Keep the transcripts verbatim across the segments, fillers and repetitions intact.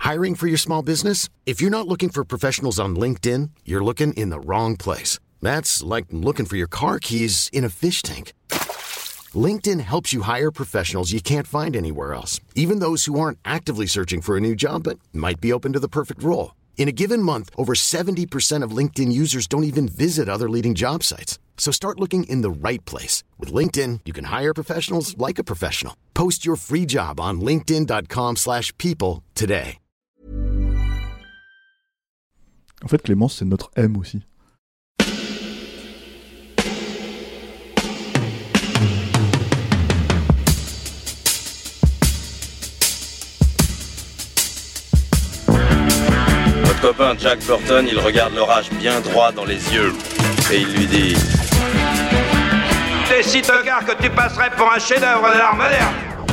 Hiring for your small business? If you're not looking for professionals on LinkedIn, you're looking in the wrong place. That's like looking for your car keys in a fish tank. LinkedIn helps you hire professionals you can't find anywhere else, even those who aren't actively searching for a new job but might be open to the perfect role. In a given month, over seventy percent of LinkedIn users don't even visit other leading job sites. So start looking in the right place. With LinkedIn, you can hire professionals like a professional. Post your free job on linkedin dot com slash people today. En fait, Clémence, c'est notre M aussi. Votre copain Jack Burton, il regarde l'orage bien droit dans les yeux et il lui dit: T'es si tocard que tu passerais pour un chef-d'œuvre de l'art moderne.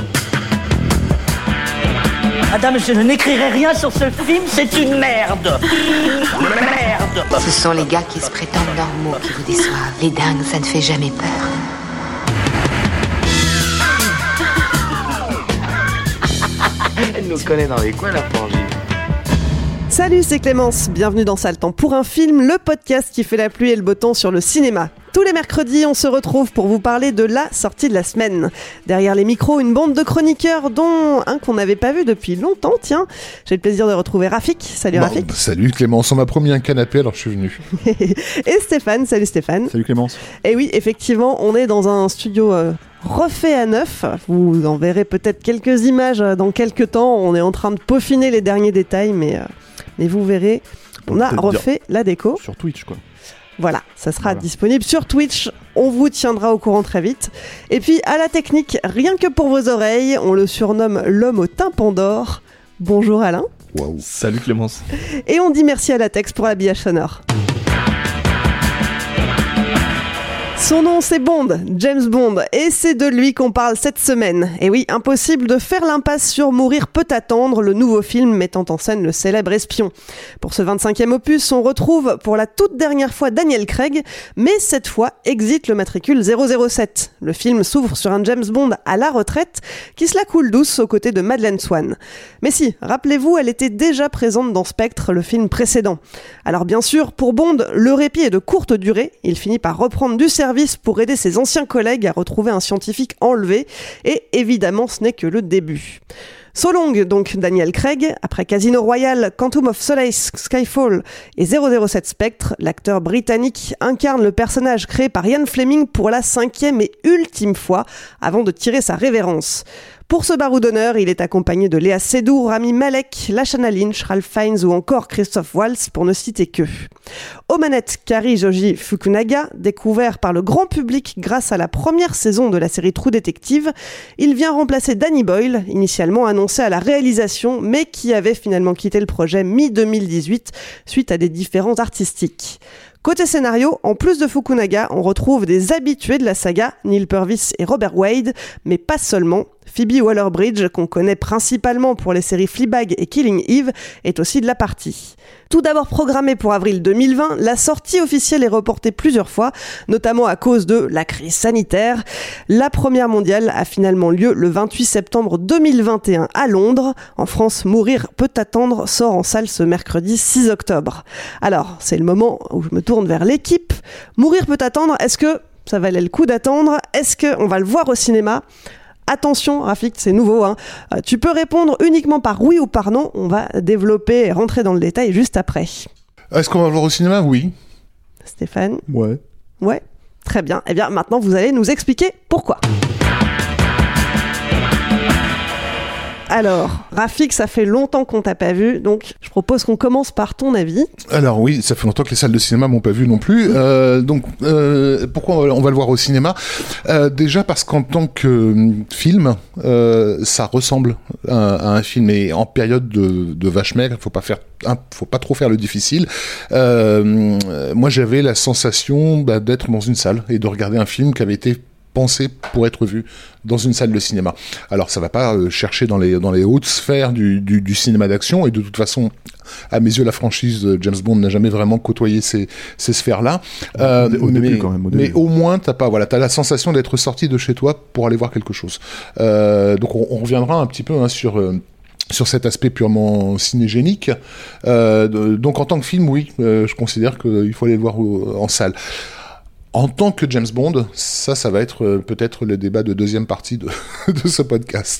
Madame, je n'écrirai rien sur ce film, c'est une merde. Merde. Ce sont les gars qui se prétendent normaux qui vous déçoivent. Les dingues, ça ne fait jamais peur. Elle nous connaît dans les coins, la frangine. Salut, c'est Clémence, bienvenue dans Sale Temps pour un film, le podcast qui fait la pluie et le beau temps sur le cinéma. Tous les mercredis, on se retrouve pour vous parler de la sortie de la semaine. Derrière les micros, une bande de chroniqueurs, dont un qu'on n'avait pas vu depuis longtemps, tiens. J'ai le plaisir de retrouver Rafik. Salut bon, Rafik. Salut Clémence, on m'a promis un canapé, alors je suis venu. Et Stéphane, salut Stéphane. Salut Clémence. Et oui, effectivement, on est dans un studio... Euh, refait à neuf, vous en verrez peut-être quelques images dans quelques temps, on est en train de peaufiner les derniers détails, mais, euh, mais vous verrez, on, on a refait la déco. Sur Twitch quoi. Voilà, ça sera voilà. disponible sur Twitch, on vous tiendra au courant très vite. Et puis à la technique, rien que pour vos oreilles, on le surnomme l'homme au tympan d'or. Bonjour Alain. Waouh. Salut Clémence. Et on dit merci à Latex pour l'habillage sonore. Son nom c'est Bond, James Bond, et c'est de lui qu'on parle cette semaine. Et oui, impossible de faire l'impasse sur Mourir peut attendre, le nouveau film mettant en scène le célèbre espion. Pour ce vingt-cinquième opus, on retrouve pour la toute dernière fois Daniel Craig, mais cette fois exit le matricule zéro zéro sept. Le film s'ouvre sur un James Bond à la retraite qui se la coule douce aux côtés de Madeleine Swann. Mais si, rappelez-vous, elle était déjà présente dans Spectre, le film précédent. Alors bien sûr, pour Bond, le répit est de courte durée, il finit par reprendre du service pour aider ses anciens collègues à retrouver un scientifique enlevé, et évidemment ce n'est que le début. So long donc Daniel Craig, après Casino Royale, Quantum of Solace, Skyfall et zéro zéro sept Spectre, l'acteur britannique incarne le personnage créé par Ian Fleming pour la cinquième et ultime fois avant de tirer sa révérence. Pour ce barreau d'honneur, il est accompagné de Léa Seydoux, Rami Malek, Lashana Lynch, Ralph Fiennes ou encore Christophe Waltz, pour ne citer que. Aux manettes, Kari Joji Fukunaga, découvert par le grand public grâce à la première saison de la série True Detective, il vient remplacer Danny Boyle, initialement annoncé à la réalisation, mais qui avait finalement quitté le projet mi deux mille dix-huit suite à des différends artistiques. Côté scénario, en plus de Fukunaga, on retrouve des habitués de la saga, Neil Purvis et Robert Wade, mais pas seulement. Phoebe Waller-Bridge, qu'on connaît principalement pour les séries Fleabag et Killing Eve, est aussi de la partie. Tout d'abord programmée pour avril deux mille vingt, la sortie officielle est reportée plusieurs fois, notamment à cause de la crise sanitaire. La première mondiale a finalement lieu le vingt-huit septembre deux mille vingt et un à Londres. En France, Mourir peut attendre sort en salle ce mercredi six octobre. Alors, c'est le moment où je me tourne vers l'équipe. Mourir peut attendre, est-ce que ça valait le coup d'attendre ? Est-ce qu'on va le voir au cinéma ? Attention, Rafik, c'est nouveau, hein. Euh, tu peux répondre uniquement par oui ou par non. On va développer et rentrer dans le détail juste après. Est-ce qu'on va le voir au cinéma ? Oui. Stéphane ? Ouais. Ouais, très bien. Eh bien, maintenant, vous allez nous expliquer pourquoi. Alors, Rafik, ça fait longtemps qu'on t'a pas vu, donc je propose qu'on commence par ton avis. Alors oui, ça fait longtemps que les salles de cinéma m'ont pas vu non plus. Euh, donc, euh, pourquoi on va le voir au cinéma ? euh, Déjà parce qu'en tant que film, euh, ça ressemble à, à un film, et en période de, de vache maigre, faut pas faire, hein, faut pas trop faire le difficile. Euh, moi, j'avais la sensation bah, d'être dans une salle et de regarder un film qui avait été pensé pour être vu dans une salle de cinéma. Alors ça va pas euh, chercher dans les dans les hautes sphères du, du du cinéma d'action, et de toute façon, à mes yeux, la franchise de James Bond n'a jamais vraiment côtoyé ces ces sphères-là. Euh, au mais, début quand même. Au début. Mais au moins t'as pas voilà t'as la sensation d'être sorti de chez toi pour aller voir quelque chose. Euh, donc on, on reviendra un petit peu hein, sur euh, sur cet aspect purement cinégénique. Euh, de, donc en tant que film, oui, euh, je considère qu'il faut aller le voir au, en salle. En tant que James Bond, ça, ça va être euh, peut-être le débat de deuxième partie de, de ce podcast.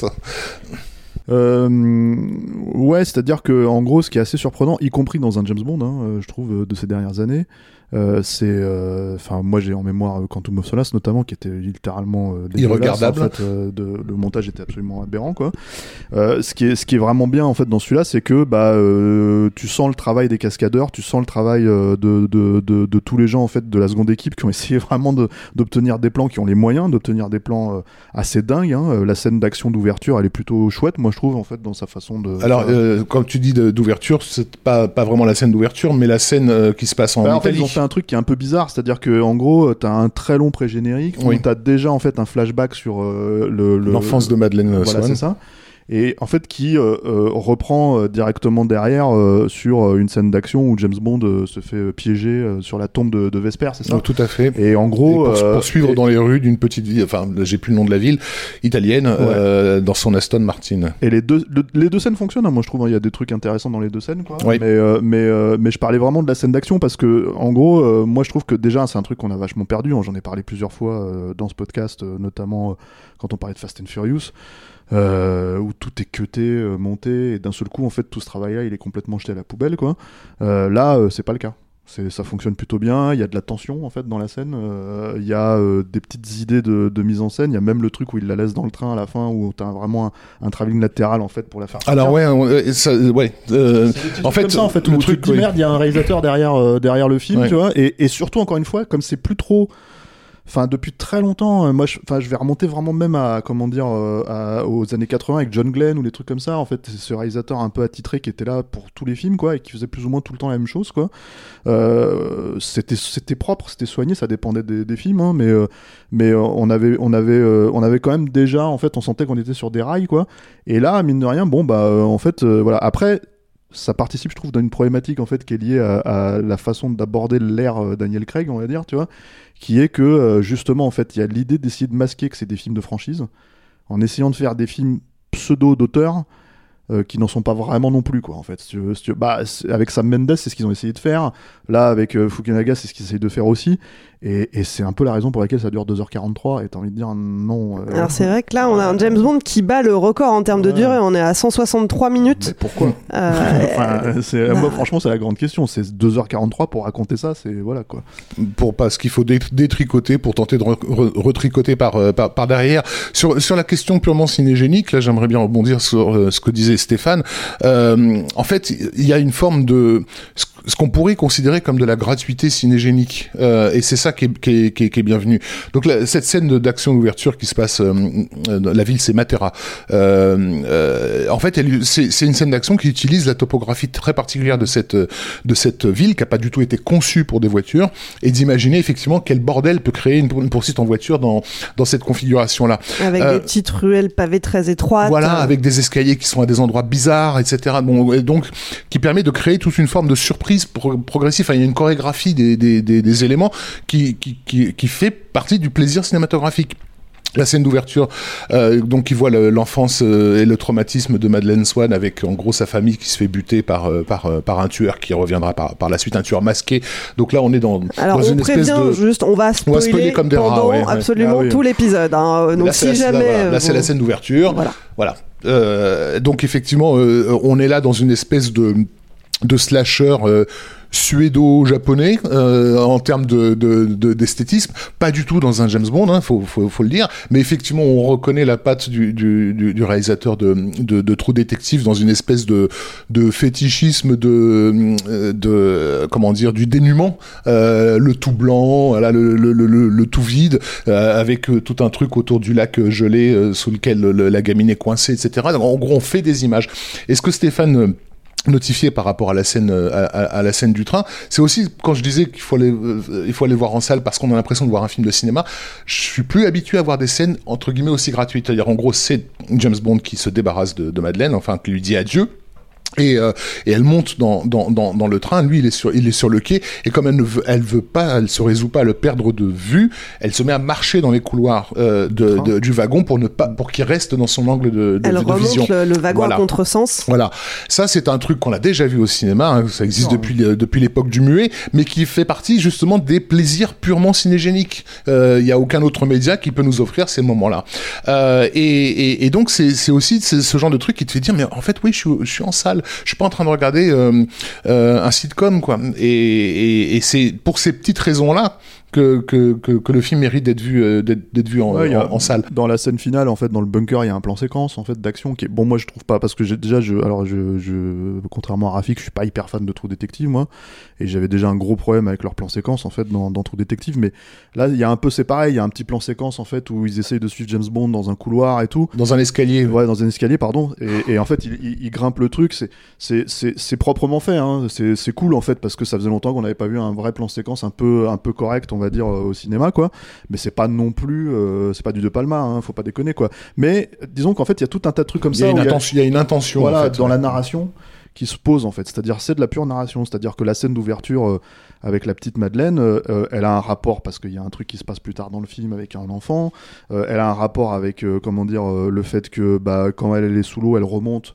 Euh, ouais, c'est-à-dire que en gros, ce qui est assez surprenant, y compris dans un James Bond, hein, je trouve, de ces dernières années, euh, c'est, enfin, euh, moi j'ai en mémoire Quantum of Solace notamment, qui était littéralement euh, irregardable. En fait, euh, de, le montage était absolument aberrant, quoi. Euh, ce qui est, ce qui est vraiment bien en fait dans celui-là, c'est que bah, euh, tu sens le travail des cascadeurs, tu sens le travail euh, de, de, de, de tous les gens en fait de la seconde équipe qui ont essayé vraiment de, d'obtenir des plans, qui ont les moyens d'obtenir des plans euh, assez dingues. Hein. La scène d'action d'ouverture, elle est plutôt chouette, moi je trouve en fait dans sa façon de. Alors, euh, quand tu dis de, d'ouverture, c'est pas pas vraiment la scène d'ouverture, mais la scène euh, qui se passe en bah, Italie. En fait, ils ont fait un truc qui est un peu bizarre, c'est-à-dire que en gros, t'as un très long pré-générique, oui. où t'as déjà en fait un flashback sur euh, le, le l'enfance de Madeleine Swann. Voilà, c'est ça. Et en fait qui euh, euh, reprend euh, directement derrière euh, sur euh, une scène d'action où James Bond euh, se fait euh, piéger euh, sur la tombe de, de Vesper, c'est ça? Donc, tout à fait. Et en gros, et pour, euh, pour suivre et... dans les rues d'une petite ville, enfin j'ai plus le nom de la ville italienne, ouais. euh, dans son Aston Martin. Et les deux, le, les deux scènes fonctionnent. Hein, moi je trouve il hein, y a des trucs intéressants dans les deux scènes, quoi. Oui. Mais euh, mais euh, mais je parlais vraiment de la scène d'action parce que en gros, euh, moi je trouve que déjà c'est un truc qu'on a vachement perdu. Hein, j'en ai parlé plusieurs fois euh, dans ce podcast, euh, notamment euh, quand on parlait de Fast and Furious. Euh, où tout est cuté, euh, monté, et d'un seul coup en fait tout ce travail-là il est complètement jeté à la poubelle, quoi. Euh, là euh, c'est pas le cas. C'est, ça fonctionne plutôt bien, il y a de la tension en fait dans la scène, il euh, y a euh, des petites idées de, de mise en scène, il y a même le truc où il la laisse dans le train à la fin où t'as vraiment un, un travelling latéral en fait pour la faire sortir. Alors ouais, ouais, ça, ouais euh, en fait, comme ça, en fait, le truc, tu te dis, merde, il y a un réalisateur derrière, euh, derrière le film, ouais. tu vois, et, et surtout encore une fois, comme c'est plus trop... Enfin, depuis très longtemps, euh, moi, je, enfin, je vais remonter vraiment même à, comment dire, euh, à, aux années quatre-vingts avec John Glenn ou des trucs comme ça. En fait, c'est ce réalisateur un peu attitré qui était là pour tous les films, quoi, et qui faisait plus ou moins tout le temps la même chose, quoi. Euh, c'était, c'était propre, c'était soigné, ça dépendait des, des films, hein, mais, euh, mais euh, on avait, on avait, euh, on avait quand même déjà, en fait, on sentait qu'on était sur des rails, quoi. Et là, mine de rien, bon, bah, euh, en fait, euh, voilà. Après. Ça participe, je trouve, d'une problématique en fait qui est liée à, à la façon d'aborder l'ère euh, Daniel Craig, on va dire, tu vois, qui est que euh, justement en fait il y a l'idée d'essayer de masquer que c'est des films de franchise, en essayant de faire des films pseudo d'auteurs euh, qui n'en sont pas vraiment non plus, quoi, en fait. Si tu veux, si tu veux, bah, avec Sam Mendes, c'est ce qu'ils ont essayé de faire. Là, avec euh, Fukunaga, c'est ce qu'ils essayent de faire aussi. Et, et c'est un peu la raison pour laquelle ça dure deux heures quarante-trois. Et t'as envie de dire non. Euh... Alors, c'est vrai que là, on a un James Bond qui bat le record en termes de ouais. durée. On est à cent soixante-trois minutes. Mais pourquoi euh... enfin, c'est, bah... Moi, franchement, c'est la grande question. C'est deux heures quarante-trois pour raconter ça. C'est voilà, quoi. Pour, parce qu'il faut détricoter pour tenter de re- re- retricoter par, euh, par, par derrière. Sur, sur la question purement cinégénique, là, j'aimerais bien rebondir sur euh, ce que disait Stéphane. Euh, en fait, il y a une forme de... ce qu'on pourrait considérer comme de la gratuité cinégénique, euh, et c'est ça qui est, qui est, qui est, qui est bienvenu. Donc la, cette scène de, d'action d'ouverture qui se passe, euh, euh, la ville c'est Matera. Euh, euh, en fait, elle, c'est, c'est une scène d'action qui utilise la topographie très particulière de cette de cette ville qui a pas du tout été conçue pour des voitures, et d'imaginer effectivement quel bordel peut créer une, une poursuite en voiture dans dans cette configuration-là. Avec euh, des petites ruelles pavées très étroites. Voilà, avec des escaliers qui sont à des endroits bizarres, et cetera. Bon, et donc qui permet de créer toute une forme de surprise progressif. Enfin, il y a une chorégraphie des, des, des, des éléments qui, qui, qui, qui fait partie du plaisir cinématographique. La scène d'ouverture, euh, donc qui voit le, l'enfance euh, et le traumatisme de Madeleine Swann avec en gros sa famille qui se fait buter par euh, par euh, par un tueur qui reviendra par par la suite, un tueur masqué. Donc là on est dans, Alors, dans on une espèce de juste on va spoiler, on va spoiler comme des rats, pendant ouais, ouais. absolument ah, oui. tout l'épisode. Hein. Donc là, si jamais là, voilà. là bon... c'est la scène d'ouverture. Voilà. Voilà. Euh, donc effectivement euh, on est là dans une espèce de de slasher euh, suédo-japonais euh, en termes de, de, de, d'esthétisme, pas du tout dans un James Bond, hein, faut, faut, faut le dire, mais effectivement on reconnaît la patte du, du, du, du réalisateur de, de, de True Detective dans une espèce de, de fétichisme de, de comment dire, du dénuement, euh, le tout blanc, voilà, le, le, le, le, le tout vide, euh, avec euh, tout un truc autour du lac gelé euh, sous lequel le, la gamine est coincée, et cetera. Donc, en gros on fait des images. Est-ce que Stéphane notifié par rapport à la scène à, à, à la scène du train, c'est aussi quand je disais qu'il faut aller euh, il faut aller voir en salle parce qu'on a l'impression de voir un film de cinéma. Je suis plus habitué à voir des scènes entre guillemets aussi gratuites, c'est-à-dire en gros c'est James Bond qui se débarrasse de, de Madeleine, enfin qui lui dit adieu. Et, euh, et elle monte dans, dans, dans, dans le train, lui il est sur, il est sur le quai, et comme elle ne veut, elle veut pas, elle se résout pas à le perdre de vue, elle se met à marcher dans les couloirs euh, de, de, du wagon pour ne pas, pour qu'il reste dans son angle de, de, elle de vision. Elle remonte le, le wagon voilà. à contresens. Voilà. Ça c'est un truc qu'on a déjà vu au cinéma, hein, ça existe non, depuis, euh, depuis l'époque du muet, mais qui fait partie justement des plaisirs purement cinégéniques. Il euh, y a aucun autre média qui peut nous offrir ces moments-là. Euh, et, et, et donc c'est, c'est aussi c'est ce genre de truc qui te fait dire, mais en fait oui, je suis, je suis en salle. Je suis pas en train de regarder euh, euh, un sitcom, quoi. Et, et, et c'est pour ces petites raisons-là que, que, que, que le film mérite d'être vu, euh, d'être, d'être vu en, ouais, en, a, en salle. Dans la scène finale, en fait, dans le bunker, il y a un plan séquence en fait d'action qui est bon. Moi, je trouve pas parce que j'ai déjà, je, alors je, je, contrairement à Rafik, je suis pas hyper fan de True Detective, moi, et j'avais déjà un gros problème avec leur plan séquence en fait dans, dans True Detective. Mais là, il y a un peu, c'est pareil, il y a un petit plan séquence en fait où ils essayent de suivre James Bond dans un couloir et tout, dans un escalier. Ouais, dans un escalier, pardon. Et, et en fait, il, il, il grimpe le truc. C'est, c'est, c'est, c'est proprement fait. Hein. C'est, c'est cool en fait parce que ça faisait longtemps qu'on n'avait pas vu un vrai plan séquence un peu, un peu correct, on va dire, au cinéma. Quoi, mais c'est pas non plus, euh, c'est pas du De Palma, hein, faut pas déconner quoi. Mais disons qu'en fait, il y a tout un tas de trucs comme ça. Il y a une, intention, il y a une intention. Voilà, en fait, dans ouais. la narration qui se pose en fait. C'est-à-dire, c'est de la pure narration. C'est-à-dire que la scène d'ouverture euh, avec la petite Madeleine, euh, elle a un rapport parce qu'il y a un truc qui se passe plus tard dans le film avec un enfant. Euh, elle a un rapport avec, euh, comment dire, euh, le fait que bah, quand elle, elle est sous l'eau, elle remonte.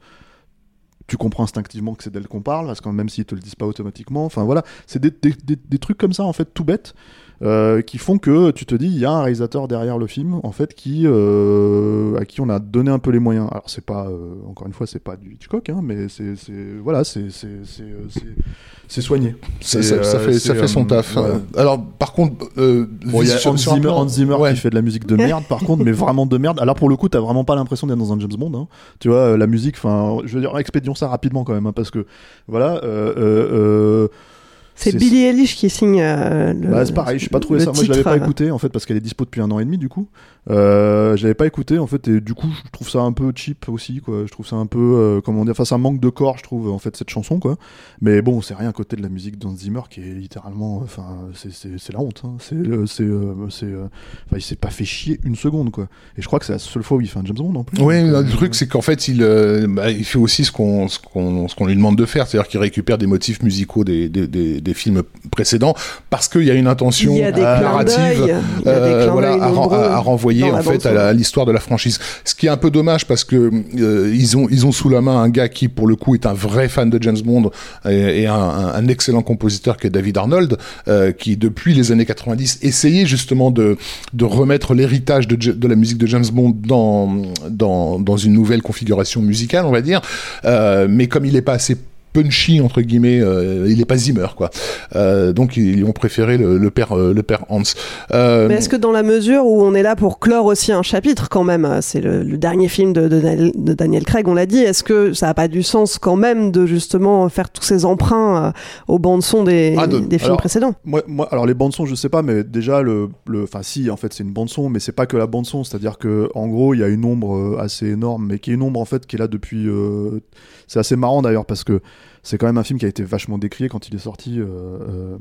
Tu comprends instinctivement que c'est d'elle qu'on parle, parce que même s'ils te le disent pas automatiquement. Enfin voilà, c'est des, des, des, des trucs comme ça en fait, tout bêtes. Euh, qui font que tu te dis il y a un réalisateur derrière le film en fait qui euh, à qui on a donné un peu les moyens. Alors c'est pas euh, encore une fois c'est pas du Hitchcock hein, mais c'est c'est voilà c'est c'est c'est c'est, c'est soigné. Ça, ça, ça fait ça fait son taf. Voilà. Alors par contre euh, bon, il y a Hans Zimmer, Hans Zimmer ouais. qui fait de la musique de merde par contre mais vraiment de merde. Alors pour le coup t'as vraiment pas l'impression d'être dans un James Bond hein. Tu vois la musique enfin je veux dire expédions ça rapidement quand même hein, parce que voilà euh, euh, euh C'est, c'est Billie Eilish qui signe euh, le. Bah, c'est pareil, je n'ai pas trouvé ça. Moi, je l'avais pas là. écouté en fait parce qu'elle est dispo depuis un an et demi du coup. Euh, je l'avais pas écouté en fait et du coup, je trouve ça un peu cheap aussi quoi. Je trouve ça un peu euh, comment dire, enfin, ça manque de corps, je trouve en fait cette chanson quoi. Mais bon, c'est rien à côté de la musique d'Hans Zimmer qui est littéralement, enfin, c'est c'est c'est la honte. Hein. C'est c'est euh, c'est, euh, enfin, il s'est pas fait chier une seconde quoi. Et je crois que c'est la seule fois où il fait un James Bond en plus. Oui, donc, le euh, truc c'est qu'en fait il euh, bah, il fait aussi ce qu'on ce qu'on ce qu'on lui demande de faire, c'est-à-dire qu'il récupère des motifs musicaux des des des, des films précédents parce qu'il y a une intention il y a des euh, narrative euh, voilà à, à, à renvoyer en fait à, la, à l'histoire de la franchise. Ce qui est un peu dommage parce que euh, ils ont ils ont sous la main un gars qui pour le coup est un vrai fan de James Bond et, et un, un, un excellent compositeur qui est David Arnold euh, qui depuis les années quatre-vingt-dix essayait justement de de remettre l'héritage de, de la musique de James Bond dans dans dans une nouvelle configuration musicale on va dire euh, mais comme il est pas assez punchy entre guillemets euh, il est pas Zimmer quoi euh, donc ils ont préféré le, le père euh, le père Hans euh, mais est-ce que dans la mesure où on est là pour clore aussi un chapitre quand même c'est le, le dernier film de, de, de Daniel Craig on l'a dit est-ce que ça a pas du sens quand même de justement faire tous ces emprunts euh, aux bandes son des, ah de, des films alors, précédents moi, moi alors les bandes son je sais pas mais déjà le le enfin si en fait c'est une bande son mais c'est pas que la bande son c'est-à-dire que en gros il y a une ombre assez énorme mais qui est une ombre en fait qui est là depuis euh, c'est assez marrant d'ailleurs parce que c'est quand même un film qui a été vachement décrié quand il est sorti euh, euh,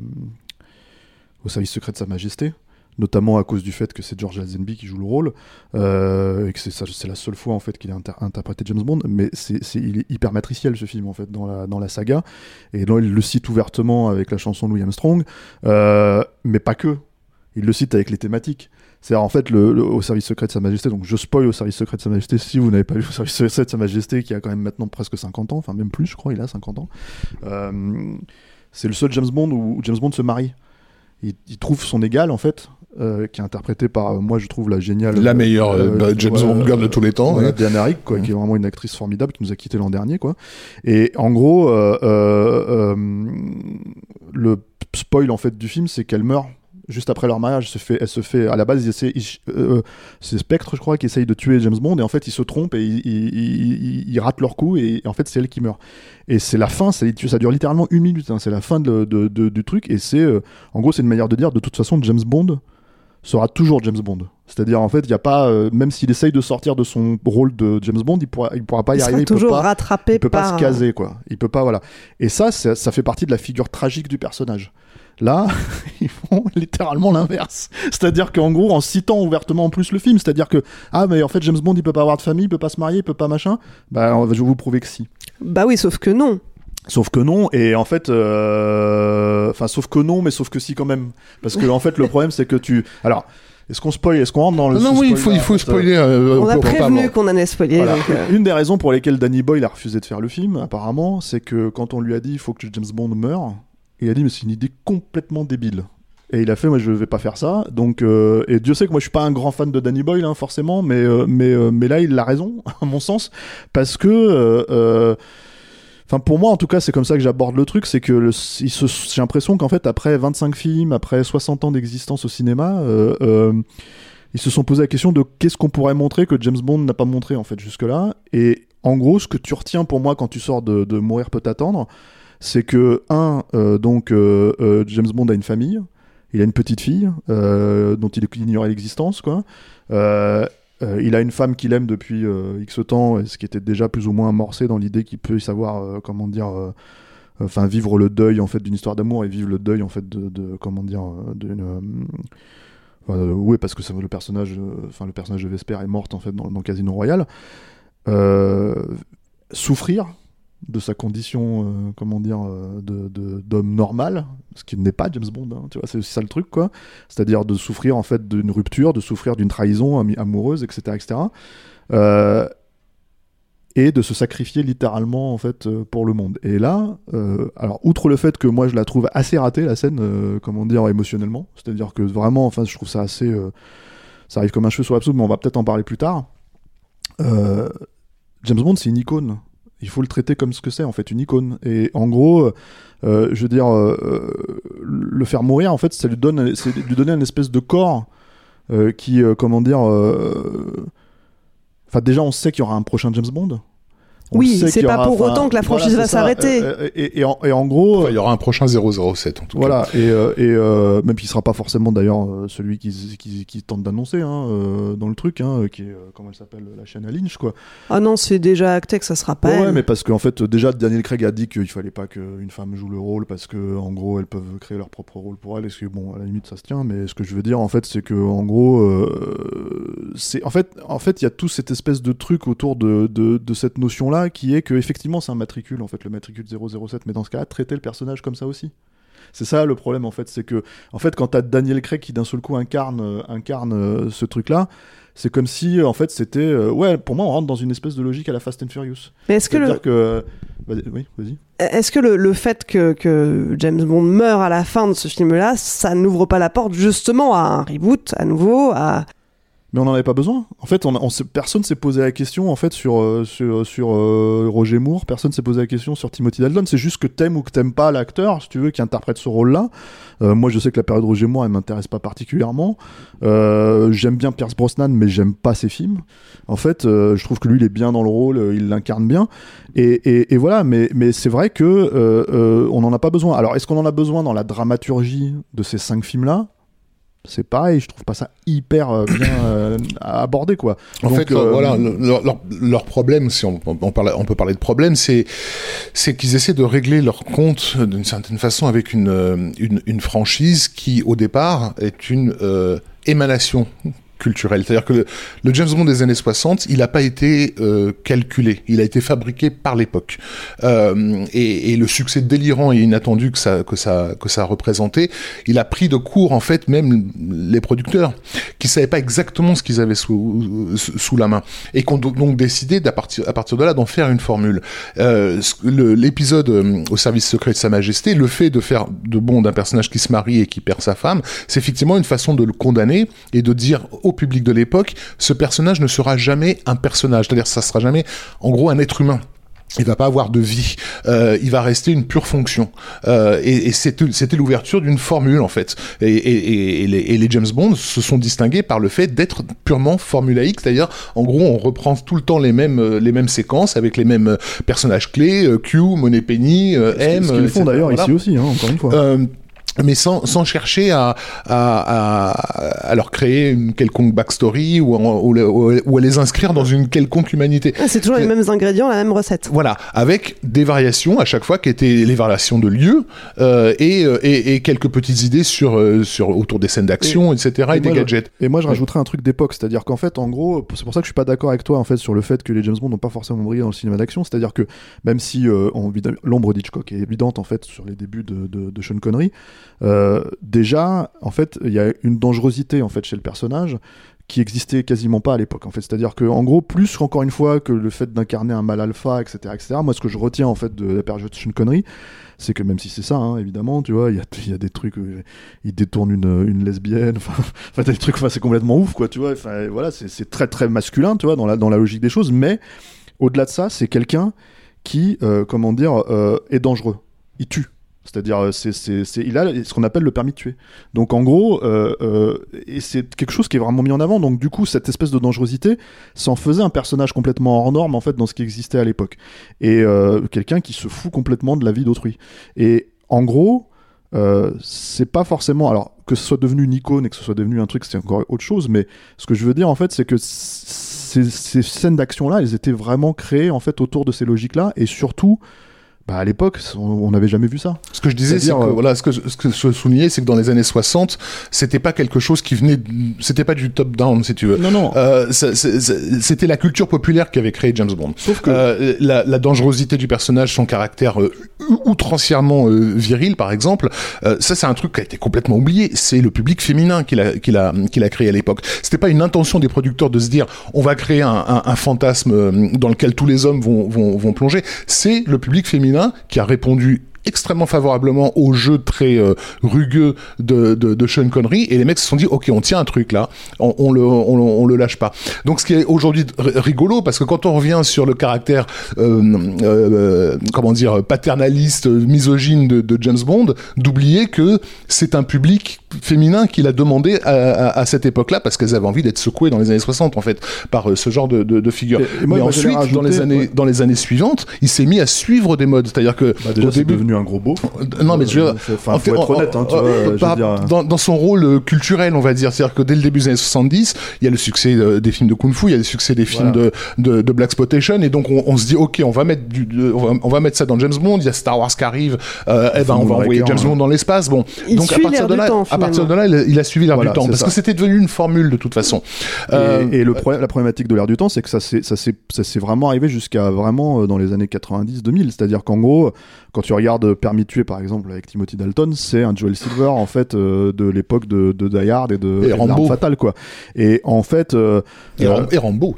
au service secret de Sa Majesté, notamment à cause du fait que c'est George Lazenby qui joue le rôle euh, et que c'est, ça, c'est la seule fois en fait qu'il a inter- interprété James Bond. Mais c'est, c'est, il est hyper matriciel ce film en fait dans la dans la saga et là il le cite ouvertement avec la chanson de Louis Armstrong, euh, mais pas que. Il le cite avec les thématiques. C'est-à-dire, en fait, le, le, au service secret de Sa Majesté, donc je spoil au service secret de Sa Majesté, si vous n'avez pas vu au service secret de Sa Majesté, qui a quand même maintenant presque cinquante ans, enfin même plus, je crois, il a cinquante ans. Euh, c'est le seul James Bond où, où James Bond se marie. Il, il trouve son égal, en fait, euh, qui est interprété par, euh, moi je trouve, la géniale... La meilleure euh, euh, James euh, Bond girl de tous les temps. Voilà, ouais. Diane Arick, quoi, mmh. qui est vraiment une actrice formidable, qui nous a quitté l'an dernier, quoi. Et en gros, euh, euh, euh, le spoil, en fait, du film, c'est qu'elle meurt juste après leur mariage. Se fait, elle se fait, à la base, il essaie, il, euh, c'est Spectre, je crois, qui essaye de tuer James Bond, et en fait, ils se trompent et ils, ils, ils, ils ratent leur coup, et, et en fait, c'est elle qui meurt. Et c'est la fin, ça, ça dure littéralement une minute, hein, c'est la fin de, de, de, du truc, et c'est, euh, en gros, c'est une manière de dire, de toute façon, James Bond sera toujours James Bond. C'est-à-dire, en fait, il y a pas, euh, même s'il essaye de sortir de son rôle de James Bond, il pourra, il pourra pas y il arriver. Il toujours peut pas, rattrapé il peut par... pas se caser, quoi. Il peut pas, voilà. Et ça, ça, ça fait partie de la figure tragique du personnage. Là, ils font littéralement l'inverse. C'est-à-dire qu'en gros, en citant ouvertement en plus le film, c'est-à-dire que, ah, mais en fait, James Bond, il peut pas avoir de famille, il peut pas se marier, il peut pas machin, bah, je vais vous prouver que si. Bah oui, sauf que non. Sauf que non, et en fait, euh... enfin, sauf que non, mais sauf que si quand même. Parce que, en fait, le problème, c'est que tu. Alors. Est-ce qu'on spoil ? Est-ce qu'on rentre dans le Non, oui, il faut, il faut spoiler. Euh, on a prévenu qu'on allait spoiler. Voilà. Donc, euh... Une des raisons pour lesquelles Danny Boyle a refusé de faire le film, apparemment, c'est que quand on lui a dit il faut que James Bond meure, il a dit mais c'est une idée complètement débile. Et il a fait moi je vais pas faire ça. Donc euh, et Dieu sait que moi je suis pas un grand fan de Danny Boyle hein, forcément, mais euh, mais euh, mais là il a raison à mon sens parce que. Euh, euh, Enfin, pour moi, en tout cas, c'est comme ça que j'aborde le truc, c'est que le, il se, j'ai l'impression qu'en fait, après vingt-cinq films, après soixante ans d'existence au cinéma, euh, euh, ils se sont posé la question de qu'est-ce qu'on pourrait montrer que James Bond n'a pas montré, en fait, jusque-là. Et en gros, ce que tu retiens pour moi quand tu sors de, de Mourir peut t'attendre, c'est que, un, euh, donc, euh, euh, James Bond a une famille, il a une petite fille, euh, dont il ignorait l'existence, quoi. Euh, Euh, il a une femme qu'il aime depuis euh, X temps, ce qui était déjà plus ou moins amorcé dans l'idée qu'il peut savoir, euh, comment dire, enfin euh, vivre le deuil en fait d'une histoire d'amour et vivre le deuil en fait de, de comment dire, d'une, euh, euh, oui parce que ça, le personnage, enfin euh, le personnage de Vesper est morte en fait dans, dans Casino Royale. Euh, souffrir de sa condition, euh, comment dire, euh, de, de, d'homme normal, ce qui n'est pas James Bond, hein, tu vois, c'est aussi ça le truc, quoi. C'est-à-dire de souffrir, en fait, d'une rupture, de souffrir d'une trahison am- amoureuse, et cetera, et cetera. Euh, et de se sacrifier littéralement, en fait, euh, pour le monde. Et là, euh, alors, outre le fait que moi, je la trouve assez ratée, la scène, euh, comment dire, émotionnellement, c'est-à-dire que vraiment, enfin, je trouve ça assez... Euh, ça arrive comme un cheveu sur la soupe, mais on va peut-être en parler plus tard. Euh, James Bond, c'est une icône. Il faut le traiter comme ce que c'est, en fait, une icône. Et en gros, euh, je veux dire, euh, le faire mourir, en fait, ça lui donne, c'est lui donner une espèce de corps euh, qui, euh, comment dire... Enfin, euh... déjà, on sait qu'il y aura un prochain James Bond. On oui, c'est pas aura, pour autant que la franchise voilà, va s'arrêter. Euh, et, et, et, en, et en gros... Enfin, il y aura un prochain zéro zéro sept, en tout voilà, cas. Voilà, et, euh, et euh, même s'il sera pas forcément, d'ailleurs, euh, celui qui, qui, qui tente d'annoncer hein, euh, dans le truc, hein, qui est, euh, comment elle s'appelle, la chaîne à Lynch, quoi. Ah non, c'est déjà acté que ça sera pas ouais, elle. Ouais, mais parce qu'en fait, déjà, Daniel Craig a dit qu'il fallait pas qu'une femme joue le rôle, parce que en gros, elles peuvent créer leur propre rôle pour elles, et que, bon, à la limite, ça se tient, mais ce que je veux dire, en fait, c'est que, en gros, euh, c'est, en fait, en fait, il y a tout cette espèce de truc autour de, de, de cette notion-là, qui est que, effectivement, c'est un matricule en fait, le matricule zéro zéro sept, mais dans ce cas-là, traiter le personnage comme ça aussi. C'est ça le problème en fait, c'est que en fait, quand t'as Daniel Craig qui d'un seul coup incarne, euh, incarne euh, ce truc-là, c'est comme si en fait c'était, euh, ouais, pour moi on rentre dans une espèce de logique à la Fast and Furious. Mais est-ce que C'est-à-dire le... que, vas-y, oui, vas-y. Est-ce que le, le fait que, que James Bond meure à la fin de ce film-là, ça n'ouvre pas la porte justement à un reboot à nouveau, à Mais on n'en avait pas besoin. En fait, on, on, personne s'est posé la question en fait sur euh, sur, sur euh, Roger Moore. Personne s'est posé la question sur Timothy Dalton. C'est juste que t'aimes ou que t'aimes pas l'acteur, si tu veux, qui interprète ce rôle-là. Euh, moi, je sais que la période Roger Moore, elle m'intéresse pas particulièrement. Euh, j'aime bien Pierce Brosnan, mais j'aime pas ses films. En fait, euh, je trouve que lui, il est bien dans le rôle, euh, il l'incarne bien. Et, et, et voilà. Mais mais c'est vrai que euh, euh, on n'en a pas besoin. Alors, est-ce qu'on en a besoin dans la dramaturgie de ces cinq films-là ? C'est pareil, je trouve pas ça hyper euh, bien euh, abordé, quoi. En Donc, fait, euh, voilà, leur, leur, leur problème, si on, on, parle, on peut parler de problème, c'est, c'est qu'ils essaient de régler leur compte d'une certaine façon avec une, une, une franchise qui, au départ, est une euh, émanation culturel. C'est-à-dire que le, le James Bond des années soixante, il n'a pas été euh, calculé, il a été fabriqué par l'époque. Euh, et, et le succès délirant et inattendu que ça, que ça, que ça a représenté, il a pris de court, en fait, même les producteurs, qui ne savaient pas exactement ce qu'ils avaient sous, sous la main, et qui ont donc décidé, d'à partir, à partir de là, d'en faire une formule. Euh, le, l'épisode euh, au service secret de Sa Majesté, le fait de faire de Bond un personnage qui se marie et qui perd sa femme, c'est effectivement une façon de le condamner et de dire au public de l'époque, ce personnage ne sera jamais un personnage, c'est-à-dire ça sera jamais, en gros, un être humain. Il va pas avoir de vie, euh, il va rester une pure fonction. Euh, et et c'était, c'était l'ouverture d'une formule, en fait. Et, et, et, les, et les James Bond se sont distingués par le fait d'être purement formulaïques, c'est-à-dire, en gros, on reprend tout le temps les mêmes, les mêmes séquences avec les mêmes personnages clés, Q, Moneypenny, euh, M. Ce qu'ils font d'ailleurs voilà. Ici aussi, hein, encore une fois. Euh, mais sans, sans chercher à, à, à, à leur créer une quelconque backstory ou, ou, ou, ou à les inscrire dans une quelconque humanité. Ah, c'est toujours les mêmes ingrédients, la même recette. Voilà, avec des variations à chaque fois qui étaient les variations de lieu euh, et, et, et quelques petites idées sur, sur, autour des scènes d'action, et, et cetera, et, et des moi, gadgets. Je, et moi, je rajouterais un truc d'époque, c'est-à-dire qu'en fait, en gros, c'est pour ça que je suis pas d'accord avec toi en fait sur le fait que les James Bond n'ont pas forcément brillé dans le cinéma d'action, c'est-à-dire que même si euh, on, l'ombre d'Hitchcock est évidente en fait sur les débuts de, de, de Sean Connery. Euh, déjà, en fait, il y a une dangerosité en fait chez le personnage qui existait quasiment pas à l'époque. En fait, c'est-à-dire que, en gros, plus encore une fois que le fait d'incarner un mal alpha, et cetera, et cetera. Moi, ce que je retiens en fait de la période de Sean Connery, c'est que même si c'est ça, hein, évidemment, tu vois, il y a, y a des trucs, euh, il détourne une, une lesbienne, enfin, enfin, t'as des trucs, enfin, c'est complètement ouf, quoi, tu vois. Enfin, voilà, c'est, c'est très très masculin, tu vois, dans la dans la logique des choses. Mais au-delà de ça, c'est quelqu'un qui, euh, comment dire, euh, est dangereux. Il tue. C'est-à-dire, c'est, c'est, c'est, il a ce qu'on appelle le permis de tuer. Donc, en gros, euh, euh, et c'est quelque chose qui est vraiment mis en avant. Donc, du coup, cette espèce de dangerosité, ça en faisait un personnage complètement hors norme, en fait, dans ce qui existait à l'époque. Et euh, quelqu'un qui se fout complètement de la vie d'autrui. Et en gros, euh, c'est pas forcément... Alors, que ce soit devenu une icône et que ce soit devenu un truc, c'est encore autre chose. Mais ce que je veux dire, en fait, c'est que ces, ces scènes d'action-là, elles étaient vraiment créées, en fait, autour de ces logiques-là. Et surtout... Bah à l'époque, on n'avait jamais vu ça. Ce que je disais, c'est, c'est que, euh... voilà, ce que, ce que je soulignais, c'est que dans les années soixante, c'était pas quelque chose qui venait, c'était pas du top-down, si tu veux. Non, non. Euh, ça, c'est, c'était la culture populaire qui avait créé James Bond. Sauf que euh, la, la dangerosité du personnage, son caractère euh, outrancièrement euh, viril, par exemple, euh, ça, c'est un truc qui a été complètement oublié. C'est le public féminin qui l'a, qui l'a, qui l'a créé à l'époque. C'était pas une intention des producteurs de se dire, on va créer un, un, un fantasme dans lequel tous les hommes vont, vont, vont plonger. C'est le public féminin qui a répondu extrêmement favorablement au jeu très euh, rugueux de, de, de Sean Connery, et les mecs se sont dit ok, on tient un truc là, on, on le on, on le lâche pas. Donc ce qui est aujourd'hui r- rigolo, parce que quand on revient sur le caractère euh, euh, comment dire paternaliste, misogyne de, de James Bond, d'oublier que c'est un public féminin qui l'a demandé à, à, à cette époque-là, parce qu'elles avaient envie d'être secouées dans les années soixante en fait par euh, ce genre de, de, de figure. Et, et moi, Mais moi, ensuite, rajouté, dans les années ouais. dans les années suivantes, il s'est mis à suivre des modes, c'est-à-dire que bah, déjà, au c'est début devenu un gros beau. Non, mais je veux dire, enfin, faut être honnête, hein, tu vois, par, je veux dire... dans, dans son rôle culturel, on va dire, c'est-à-dire que dès le début des années soixante-dix, il y a le succès euh, des films de kung-fu, il y a le succès des films voilà. de, de, de blaxploitation, et donc on, on se dit, ok, on va mettre du, de, on, va, on va mettre ça dans James Bond. Il y a Star Wars qui arrive, euh, eh ben on va envoyer James Bond dans l'espace. Bon, il donc à partir de là, temps, à partir de là, il a, il a suivi l'air voilà, du temps, parce ça. que c'était devenu une formule de toute façon. Et, euh, et le pro- la problématique de l'air du temps, c'est que ça s'est, ça s'est, ça s'est vraiment arrivé jusqu'à vraiment euh, dans les années quatre-vingt-dix deux mille. C'est-à-dire qu'en gros, quand tu regardes Permis de tuer par exemple avec Timothy Dalton, c'est un Joel Silver en fait euh, de l'époque de, de Die Hard et de, et et de L'Arme Fatale, quoi. Et en fait, euh, et, euh, et Rambo.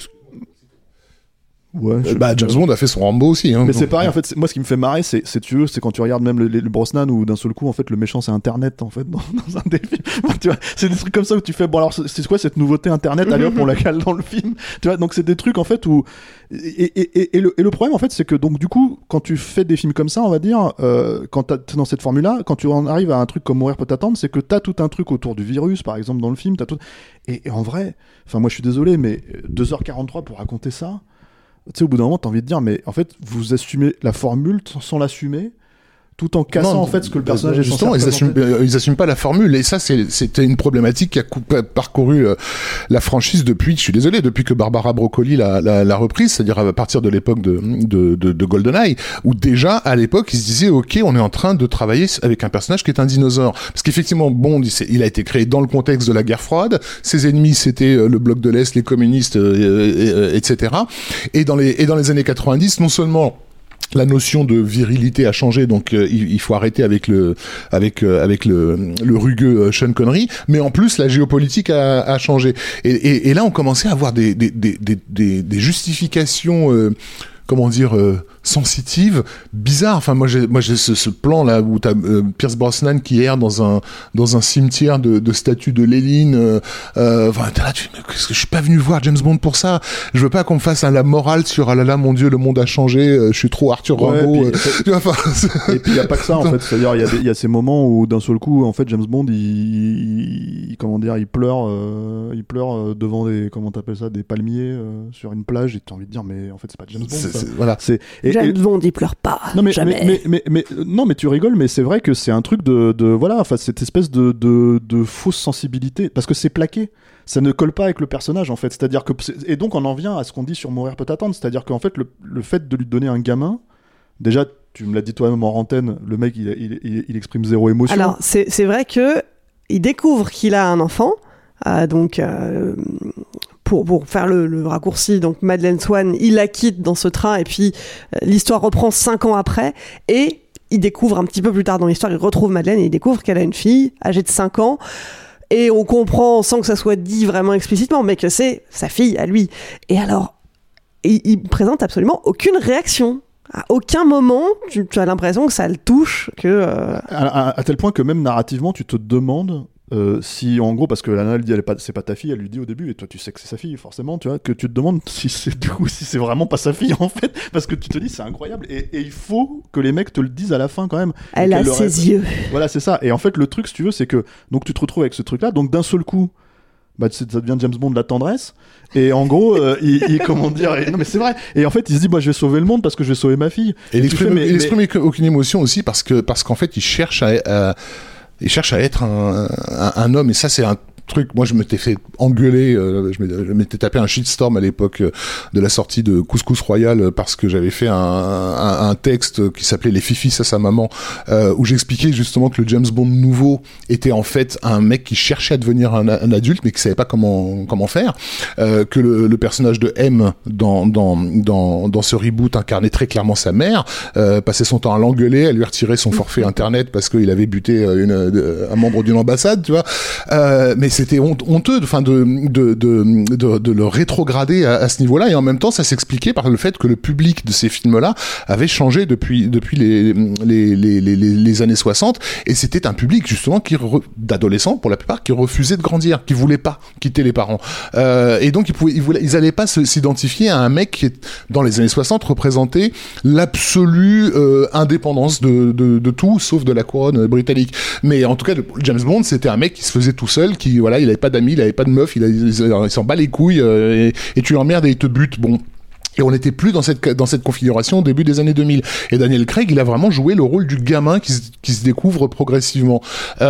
Ouais, euh, bah James Bond a fait son Rambo aussi. Hein, mais c'est pareil en fait. C'est, moi, ce qui me fait marrer, c'est, c'est tu veux, c'est quand tu regardes même le, le, le Brosnan où d'un seul coup, en fait, le méchant c'est Internet en fait dans, dans un des films. tu vois, c'est des trucs comme ça où tu fais bon alors c'est quoi cette nouveauté Internet? Allez hop, on la cale dans le film. Tu vois, donc c'est des trucs en fait où et, et, et, et, le, et le problème en fait, c'est que donc du coup, quand tu fais des films comme ça, on va dire, euh, quand t'es dans cette formule-là, quand tu en arrives à un truc comme Mourir peut t'attendre, c'est que t'as tout un truc autour du virus, par exemple dans le film, t'as tout. Et, et en vrai, enfin moi je suis désolé, mais deux heures quarante-trois pour raconter ça. Tu sais, au bout d'un moment, t'as envie de dire, mais en fait, vous assumez la formule sans l'assumer, tout en cassant non, en fait ce que le personnage est censé représenter. Justement, ils assument, ils assument pas la formule, et ça, c'est, c'était une problématique qui a coupé, parcouru euh, la franchise depuis, je suis désolé, depuis que Barbara Broccoli l'a, l'a, l'a reprise, c'est-à-dire à partir de l'époque de, de, de, de GoldenEye, où déjà, à l'époque, ils se disaient, ok, on est en train de travailler avec un personnage qui est un dinosaure. Parce qu'effectivement, Bond, il a été créé dans le contexte de la guerre froide, ses ennemis, c'était le bloc de l'Est, les communistes, euh, et cetera. Et dans les, et dans les années quatre-vingt-dix, non seulement la notion de virilité a changé, donc euh, il, il faut arrêter avec le avec euh, avec le, le rugueux euh, Sean Connery, mais en plus la géopolitique a, a changé, et, et, et là on commençait à avoir des des des des, des, des justifications euh, comment dire euh, sensitive, bizarre. Enfin, moi, j'ai, moi, j'ai ce, ce plan là où t'as euh, Pierce Brosnan qui erre dans un dans un cimetière de, de statues de Lénine. Euh, euh, enfin, t'es là, tu, mais qu'est-ce que je suis pas venu voir James Bond pour ça. Je veux pas qu'on me fasse un la morale sur ah là là, mon Dieu, le monde a changé. Euh, je suis trop Arthur ouais, Rimbaud. Et puis, euh, enfin, et puis il y a pas que ça en fait. C'est-à-dire il y a il y a ces moments où d'un seul coup, en fait, James Bond, il, il, il comment dire, il pleure, euh, il pleure devant des comment t'appelles ça, des palmiers euh, sur une plage. Et t'as envie de dire, mais en fait, c'est pas James Bond. C'est, ça. c'est, voilà. C'est et Et, James et... Bond, il pleure pas. Non mais, jamais. Mais, mais, mais, mais, non, mais tu rigoles, mais c'est vrai que c'est un truc de, de voilà, enfin cette espèce de, de, de fausse sensibilité, parce que c'est plaqué. Ça ne colle pas avec le personnage en fait. C'est-à-dire que et donc on en vient à ce qu'on dit sur Mourir peut attendre, c'est-à-dire qu'en fait le, le fait de lui donner un gamin, déjà tu me l'as dit toi-même en antenne, le mec il, il, il, il exprime zéro émotion. Alors c'est, c'est vrai que il découvre qu'il a un enfant, euh, donc. Euh, Pour, pour faire le, le raccourci, donc Madeleine Swann, il la quitte dans ce train et puis euh, l'histoire reprend cinq ans après et il découvre un petit peu plus tard dans l'histoire, il retrouve Madeleine et il découvre qu'elle a une fille âgée de cinq ans et on comprend sans que ça soit dit vraiment explicitement mais que c'est sa fille à lui. Et alors, il, il présente absolument aucune réaction. À aucun moment, tu, tu as l'impression que ça le touche, que... Euh... À, à, à tel point que même narrativement, tu te demandes... Euh, si en gros, parce que la nana elle dit elle est pas, c'est pas ta fille, elle lui dit au début et toi tu sais que c'est sa fille forcément, tu vois, que tu te demandes si c'est du coup si c'est vraiment pas sa fille en fait, parce que tu te dis c'est incroyable et, et il faut que les mecs te le disent à la fin quand même. Elle a ses reste... yeux. Voilà c'est ça. Et en fait le truc si tu veux c'est que donc tu te retrouves avec ce truc là, donc d'un seul coup bah ça devient James Bond de la tendresse et en gros euh, il, il comment dire et, non mais c'est vrai et en fait il se dit moi bah, je vais sauver le monde parce que je vais sauver ma fille et, et il exprime, mais, il exprime mais... aucune émotion aussi parce que parce qu'en fait il cherche à, à il cherche à être un, un, un homme et ça c'est un truc, moi je m'étais fait engueuler, euh, je, m'étais, je m'étais tapé un shitstorm à l'époque euh, de la sortie de Couscous Royal parce que j'avais fait un, un, un texte qui s'appelait Les Fifis à sa maman euh, où j'expliquais justement que le James Bond nouveau était en fait un mec qui cherchait à devenir un, un adulte mais qui savait pas comment comment faire, euh, que le, le personnage de M dans, dans, dans, dans ce reboot incarnait très clairement sa mère, euh, passait son temps à l'engueuler, à lui retirer son forfait internet parce qu'il avait buté une, un membre d'une ambassade, tu vois, euh, mais c'est c'était honteux enfin de de, de de de le rétrograder à, à ce niveau-là et en même temps ça s'expliquait par le fait que le public de ces films-là avait changé depuis depuis les les les les, les années soixante et c'était un public justement qui re, d'adolescents pour la plupart qui refusaient de grandir, qui voulaient pas quitter les parents euh, et donc ils pouvaient ils voulaient ils allaient pas se, s'identifier à un mec qui dans les années soixante représentait l'absolue euh, indépendance de, de de tout sauf de la couronne britannique. Mais en tout cas James Bond c'était un mec qui se faisait tout seul, qui voilà il avait pas d'amis, il avait pas de meuf, il, a, il, il s'en bat les couilles euh, et, et tu l'emmerdes et il te bute. Bon. Et on n'était plus dans cette dans cette configuration au début des années deux mille. Et Daniel Craig, il a vraiment joué le rôle du gamin qui se, qui se découvre progressivement.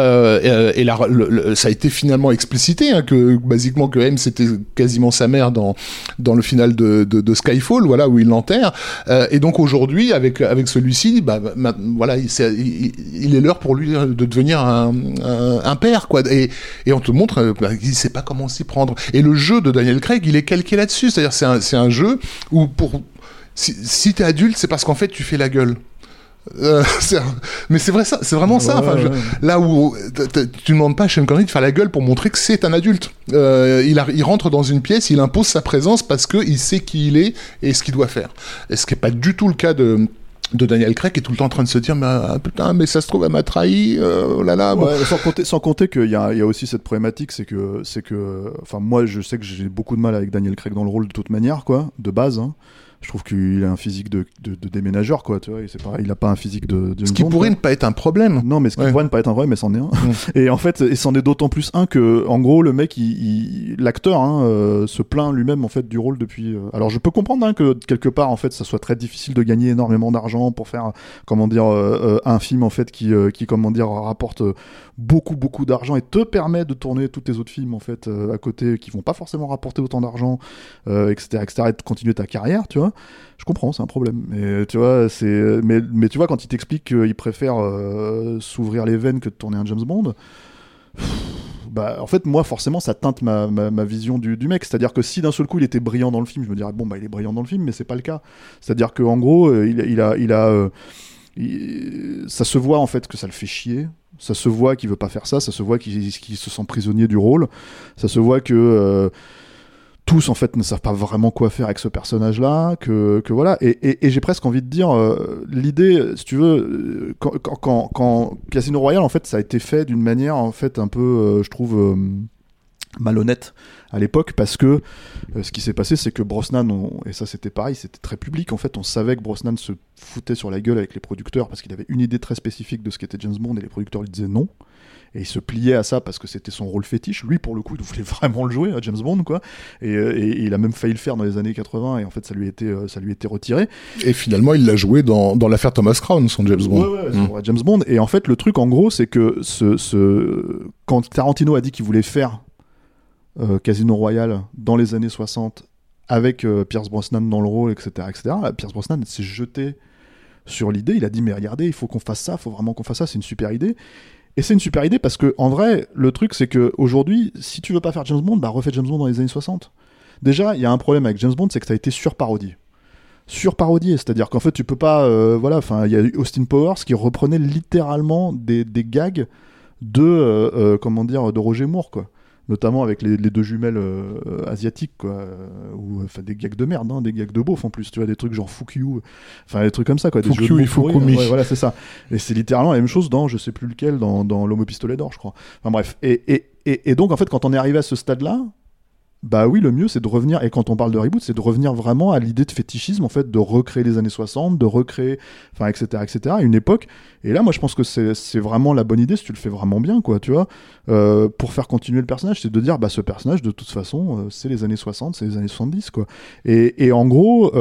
Euh, et là, le, le, ça a été finalement explicité hein, que basiquement que M c'était quasiment sa mère dans dans le final de de, de Skyfall, voilà où il l'enterre. Euh, et donc aujourd'hui, avec avec celui-ci, bah, bah voilà, il, c'est, il, il est l'heure pour lui de devenir un, un, un père, quoi. Et et on te montre, bah, il sait pas comment s'y prendre. Et le jeu de Daniel Craig, il est calqué là-dessus. C'est-à-dire, c'est un c'est un jeu où pour si, si t'es adulte, c'est parce qu'en fait tu fais la gueule. Euh, c'est, mais c'est vrai ça, c'est vraiment ça. Ouais, enfin, ouais. Je, là où tu ne demandes pas à Sean Connery de faire la gueule pour montrer que c'est un adulte. Euh, il, a, il rentre dans une pièce, il impose sa présence parce que il sait qui il est et ce qu'il doit faire. Et ce qui est pas du tout le cas de de Daniel Craig, qui est tout le temps en train de se dire mais ah, putain mais ça se trouve elle m'a trahi euh, oh là là. Ouais, sans compter sans compter qu'il y a il y a aussi cette problématique, c'est que c'est que enfin moi je sais que j'ai beaucoup de mal avec Daniel Craig dans le rôle de toute manière quoi, de base hein. Je trouve qu'il a un physique de, de, de déménageur, quoi, tu vois, et c'est pareil, il a pas un physique de, de ce qui pourrait quoi. Ne pas être un problème. Non, mais ce qui ouais. pourrait ne pas être un problème, mais c'en est un. Mmh. Et en fait, et c'en est d'autant plus un que, en gros, le mec, il, il, l'acteur, hein, euh, se plaint lui-même, en fait, du rôle depuis, euh... alors je peux comprendre, hein, que quelque part, en fait, ça soit très difficile de gagner énormément d'argent pour faire, comment dire, euh, euh, un film, en fait, qui, euh, qui, comment dire, rapporte beaucoup, beaucoup d'argent et te permet de tourner tous tes autres films, en fait, euh, à côté, qui vont pas forcément rapporter autant d'argent, euh, et cetera, et cetera, et de continuer ta carrière, tu vois. Je comprends, c'est un problème. Mais tu vois, c'est, mais, mais tu vois, quand il t'explique qu'il préfère euh, s'ouvrir les veines que de tourner un James Bond, pff, bah, en fait, moi, forcément, ça teinte ma, ma, ma vision du, du mec. C'est-à-dire que si d'un seul coup il était brillant dans le film, je me dirais bon, bah, il est brillant dans le film, mais c'est pas le cas. C'est-à-dire qu'en gros, il, il a, il a, euh, il, ça se voit en fait que ça le fait chier. Ça se voit qu'il veut pas faire ça. Ça se voit qu'il, qu'il se sent prisonnier du rôle. Ça se voit que euh, tous en fait ne savent pas vraiment quoi faire avec ce personnage-là, que, que voilà, et, et, et j'ai presque envie de dire euh, l'idée, si tu veux, quand, quand, quand Casino Royale en fait ça a été fait d'une manière en fait un peu, euh, je trouve, euh, malhonnête à l'époque, parce que euh, ce qui s'est passé, c'est que Brosnan, on, et ça c'était pareil, c'était très public, en fait, on savait que Brosnan se foutait sur la gueule avec les producteurs parce qu'il avait une idée très spécifique de ce qu'était James Bond, et les producteurs lui disaient non. Et il se pliait à ça parce que c'était son rôle fétiche. Lui, pour le coup, il voulait vraiment le jouer, à James Bond, quoi. Et, et, et il a même failli le faire dans les années quatre-vingts, et en fait, ça lui a été, ça lui a été retiré. Et finalement, il l'a joué dans, dans l'affaire Thomas Crown, son James Bond. Ouais, ouais, mmh. James Bond. Et en fait, le truc, en gros, c'est que ce, ce... quand Tarantino a dit qu'il voulait faire euh, Casino Royale dans les années soixante, avec euh, Pierce Brosnan dans le rôle, et cetera, et cetera, Pierce Brosnan s'est jeté sur l'idée. Il a dit, mais regardez, il faut qu'on fasse ça, il faut vraiment qu'on fasse ça, c'est une super idée. Et c'est une super idée parce que, en vrai, le truc, c'est que aujourd'hui, si tu veux pas faire James Bond, bah refais James Bond dans les années soixante. Déjà, il y a un problème avec James Bond, c'est que ça a été surparodié. Surparodié, c'est-à-dire qu'en fait, tu peux pas. Euh, voilà, enfin, il y a eu Austin Powers qui reprenait littéralement des, des gags de. Euh, euh, comment dire, de Roger Moore, quoi. Notamment avec les, les deux jumelles euh, asiatiques, quoi, euh, ou enfin des gags de merde, hein, des gags de beauf en plus, tu vois, des trucs genre fuck you, enfin des trucs comme ça, quoi, des fuck jeux you, de il faut pourris, ouais, voilà, c'est ça. Et c'est littéralement la même chose dans je sais plus lequel, dans, dans L'Homme au pistolet d'or, je crois. Enfin bref, et, et, et, et donc en fait, quand on est arrivé à ce stade-là, bah oui, le mieux c'est de revenir, et quand on parle de reboot, c'est de revenir vraiment à l'idée de fétichisme, en fait, de recréer les années soixante, de recréer, enfin, et cetera, et cetera, une époque. Et là, moi, je pense que c'est, c'est vraiment la bonne idée si tu le fais vraiment bien, quoi, tu vois, euh, pour faire continuer le personnage, c'est de dire, bah, ce personnage, de toute façon, euh, c'est les années soixante, c'est les années soixante-dix, quoi. Et, et en gros,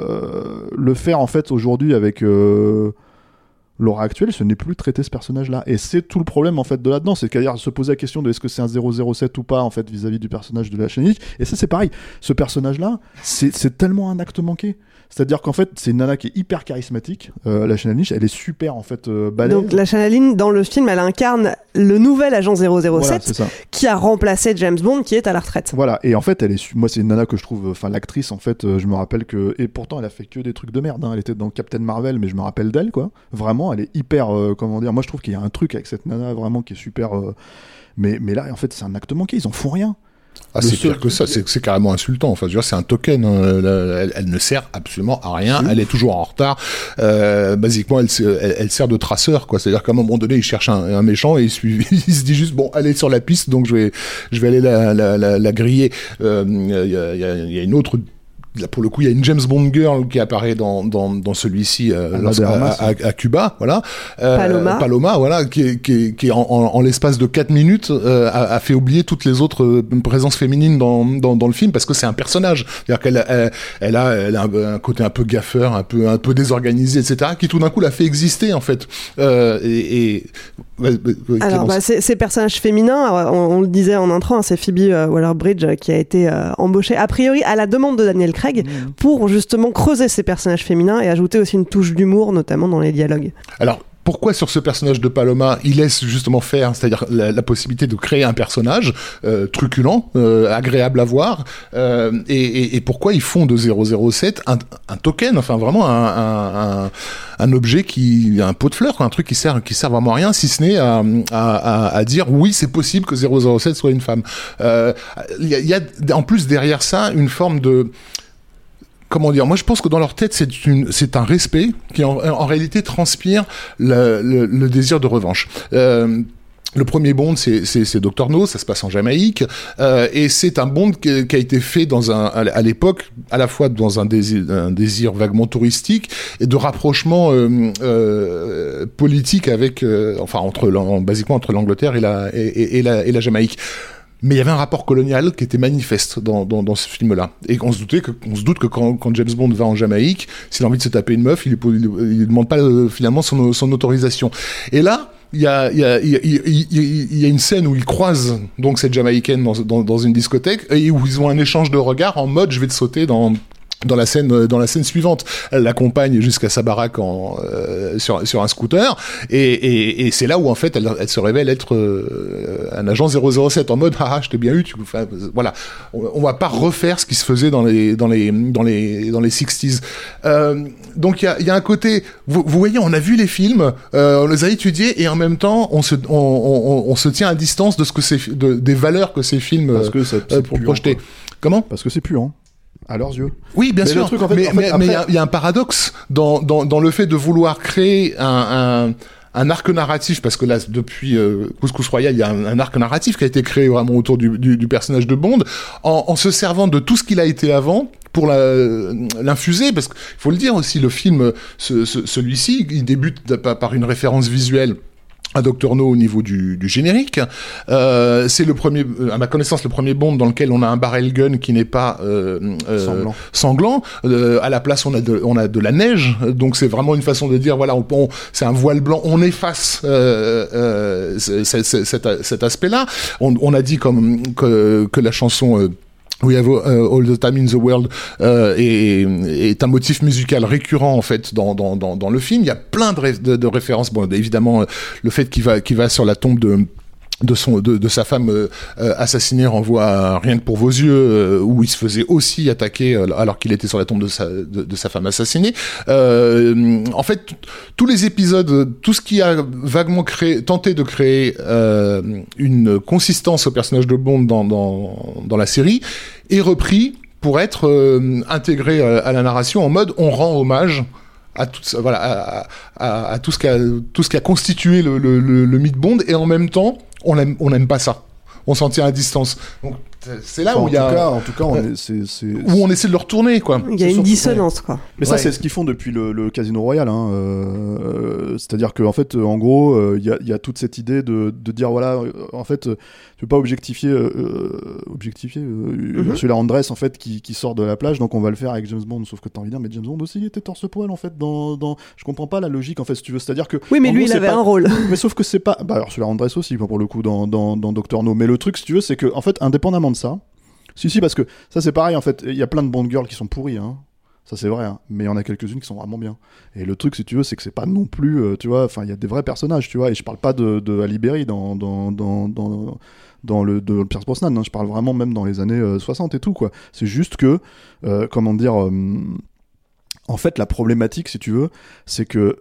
euh, le faire, en fait, aujourd'hui avec... Euh, L'aura actuelle, ce n'est plus traiter ce personnage-là. Et c'est tout le problème, en fait, de là-dedans. C'est-à-dire se poser la question de est-ce que c'est un zéro zéro sept ou pas, en fait, vis-à-vis du personnage de la chaîne. Et ça, c'est pareil. Ce personnage-là, c'est, c'est tellement un acte manqué. C'est-à-dire qu'en fait, c'est une nana qui est hyper charismatique. Euh, la Lynch, elle est super, en fait, euh, balèze. Donc, la Lynch, dans le film, elle incarne le nouvel agent zéro zéro sept voilà, qui a remplacé James Bond, qui est à la retraite. Voilà. Et en fait, elle est, moi, c'est une nana que je trouve, enfin, l'actrice, en fait, euh, je me rappelle que, et pourtant, elle a fait que des trucs de merde, hein. Elle était dans Captain Marvel, mais je me rappelle d'elle, quoi. Vraiment, elle est hyper, euh, comment dire, moi, je trouve qu'il y a un truc avec cette nana, vraiment, qui est super, euh... mais, mais là, en fait, c'est un acte manqué. Ils en font rien. Ah, c'est pire que ça, c'est, c'est carrément insultant. Enfin, je veux dire, c'est un token. Hein. Elle, elle ne sert absolument à rien. Elle est toujours en retard. Euh, basiquement, elle, elle, elle sert de traceur, quoi. C'est-à-dire qu'à un moment donné, il cherche un, un méchant et il, suit, il se dit juste, bon, elle est sur la piste, donc je vais, je vais aller la, la, la, la griller. Il euh, y, a, y, a, y a une autre. Là, pour le coup, il y a une James Bond girl qui apparaît dans dans, dans celui-ci euh, à, à, à Cuba, voilà. Euh, Paloma. Paloma, voilà, qui est, qui est, qui est en, en, en l'espace de quatre minutes euh, a, a fait oublier toutes les autres euh, présences féminines dans, dans dans le film parce que c'est un personnage. C'est-à-dire qu'elle elle, elle a elle a un, un côté un peu gaffeur, un peu un peu désorganisé, et cetera, qui tout d'un coup l'a fait exister en fait. Euh, et, et ouais, ouais, alors bah, ces, ces personnages féminins, on, on le disait en intro, hein, c'est Phoebe euh, Waller-Bridge qui a été euh, embauchée a priori à la demande de Daniel Craig mmh. pour justement creuser ces personnages féminins et ajouter aussi une touche d'humour, notamment dans les dialogues. Alors, pourquoi sur ce personnage de Paloma, il laisse justement faire, c'est-à-dire la, la possibilité de créer un personnage euh, truculent, euh, agréable à voir, euh, et, et, et pourquoi ils font de zéro zéro sept un, un token, enfin vraiment un, un, un, un objet qui, un pot de fleurs, un truc qui sert, qui sert vraiment à rien, si ce n'est à, à, à, à dire oui, c'est possible que zéro zéro sept soit une femme. Il euh, y, a, y a en plus derrière ça une forme de Comment dire ? Moi, je pense que dans leur tête, c'est une, c'est un respect qui, en, en réalité, transpire le, le, le désir de revanche. Euh, Le premier Bond, c'est, c'est, c'est docteur No, ça se passe en Jamaïque, euh, et c'est un Bond qui, qui a été fait dans un, à l'époque, à la fois dans un désir, un désir vaguement touristique et de rapprochement euh, euh, politique avec, euh, enfin entre, basiquement entre l'Angleterre et la, et, et, et la, et la Jamaïque. Mais il y avait un rapport colonial qui était manifeste dans, dans, dans ce film-là. Et on se doutait que, on se doute que quand, quand James Bond va en Jamaïque, s'il a envie de se taper une meuf, il ne demande pas euh, finalement son, son autorisation. Et là, il y a, il y a, il y a, il y a une scène où ils croisent donc cette Jamaïcaine dans, dans, dans une discothèque et où ils ont un échange de regards en mode je vais te sauter dans dans la scène dans la scène suivante. Elle l'accompagne jusqu'à sa baraque en euh, sur sur un scooter et et, et c'est là où en fait elle, elle se révèle être euh, un agent zéro zéro sept en mode haha je t'ai bien eu tu enfin, voilà on, on va pas refaire ce qui se faisait dans les dans les dans les dans les sixties. Euh, donc il y a il y a un côté vous, vous voyez on a vu les films euh, on les a étudiés et en même temps on se on, on, on se tient à distance de ce que c'est de, des valeurs que ces films parce que c'est, c'est euh, pour projeter. Comment ? Parce que c'est puant. À leurs yeux. Oui, bien mais sûr. Truc, en fait, mais en fait, mais il après... y, y a un paradoxe dans, dans, dans le fait de vouloir créer un, un, un arc narratif, parce que là, depuis euh, Couscous Royal, il y a un, un arc narratif qui a été créé vraiment autour du, du, du personnage de Bond, en, en se servant de tout ce qu'il a été avant pour la, l'infuser, parce qu'il faut le dire aussi, le film, ce, ce, celui-ci, il débute par une référence visuelle à Doctor No au niveau du, du générique. Euh, c'est le premier, à ma connaissance, le premier Bond dans lequel on a un barrel gun qui n'est pas euh, euh, sanglant. sanglant. Euh, à la place, on a de, on a de la neige. Donc c'est vraiment une façon de dire, voilà, on, on, c'est un voile blanc. On efface euh, euh, c'est, c'est, c'est, cet, cet aspect-là. On, on a dit comme que, que la chanson euh, We Have uh, All the Time in the World euh, est, est un motif musical récurrent en fait dans dans dans, dans le film. Il y a plein de, ré- de, de références. Bon, évidemment, le fait qu'il va qu'il va sur la tombe de de son de, de sa femme euh, assassinée renvoie à Rien que pour vos yeux euh, où il se faisait aussi attaquer euh, alors qu'il était sur la tombe de sa de, de sa femme assassinée. Euh, en fait, t- tous les épisodes, tout ce qui a vaguement créé tenté de créer euh, une consistance au personnage de Bond dans dans dans la série est repris pour être euh, intégré à, à la narration en mode on rend hommage à tout ça, voilà, à, à, à tout ce qui a tout ce qui a constitué le le, le, le mythe Bond, et en même temps on aime on n'aime pas ça, on s'en tient à distance. Donc c'est là enfin, où il y a tout cas, en tout cas on est, c'est, c'est... où on essaie de le retourner quoi. Il y a c'est une surtout... dissonance quoi. Mais ça ouais. c'est ce qu'ils font depuis le, le Casino Royale hein. euh, c'est-à-dire que en fait en gros il euh, y, a, y a toute cette idée de, de dire voilà euh, en fait euh, tu peux pas objectifier euh, objectifier euh, mm-hmm. Ursula Andress en fait qui, qui sort de la plage, donc on va le faire avec James Bond, sauf que t'as envie de dire mais James Bond aussi il était torse-poil en fait dans, dans je comprends pas la logique en fait si tu veux, c'est-à-dire que oui mais lui gros, il avait pas... un rôle mais sauf que c'est pas bah Ursula Andress aussi pour le coup dans, dans, dans Doctor No, mais le truc si tu veux c'est que en fait indépendamment de ça si si parce que ça c'est pareil en fait, il y a plein de Bond girls qui sont pourries hein. Ça c'est vrai, hein. Mais il y en a quelques-unes qui sont vraiment bien. Et le truc, si tu veux, c'est que c'est pas non plus, euh, tu vois, enfin il y a des vrais personnages, tu vois. Et je parle pas de, de Halle Berry dans dans dans dans dans le de Pierce Brosnan, hein. Je parle vraiment même dans les années euh, soixante et tout quoi. C'est juste que, euh, comment dire, euh, en fait la problématique, si tu veux, c'est que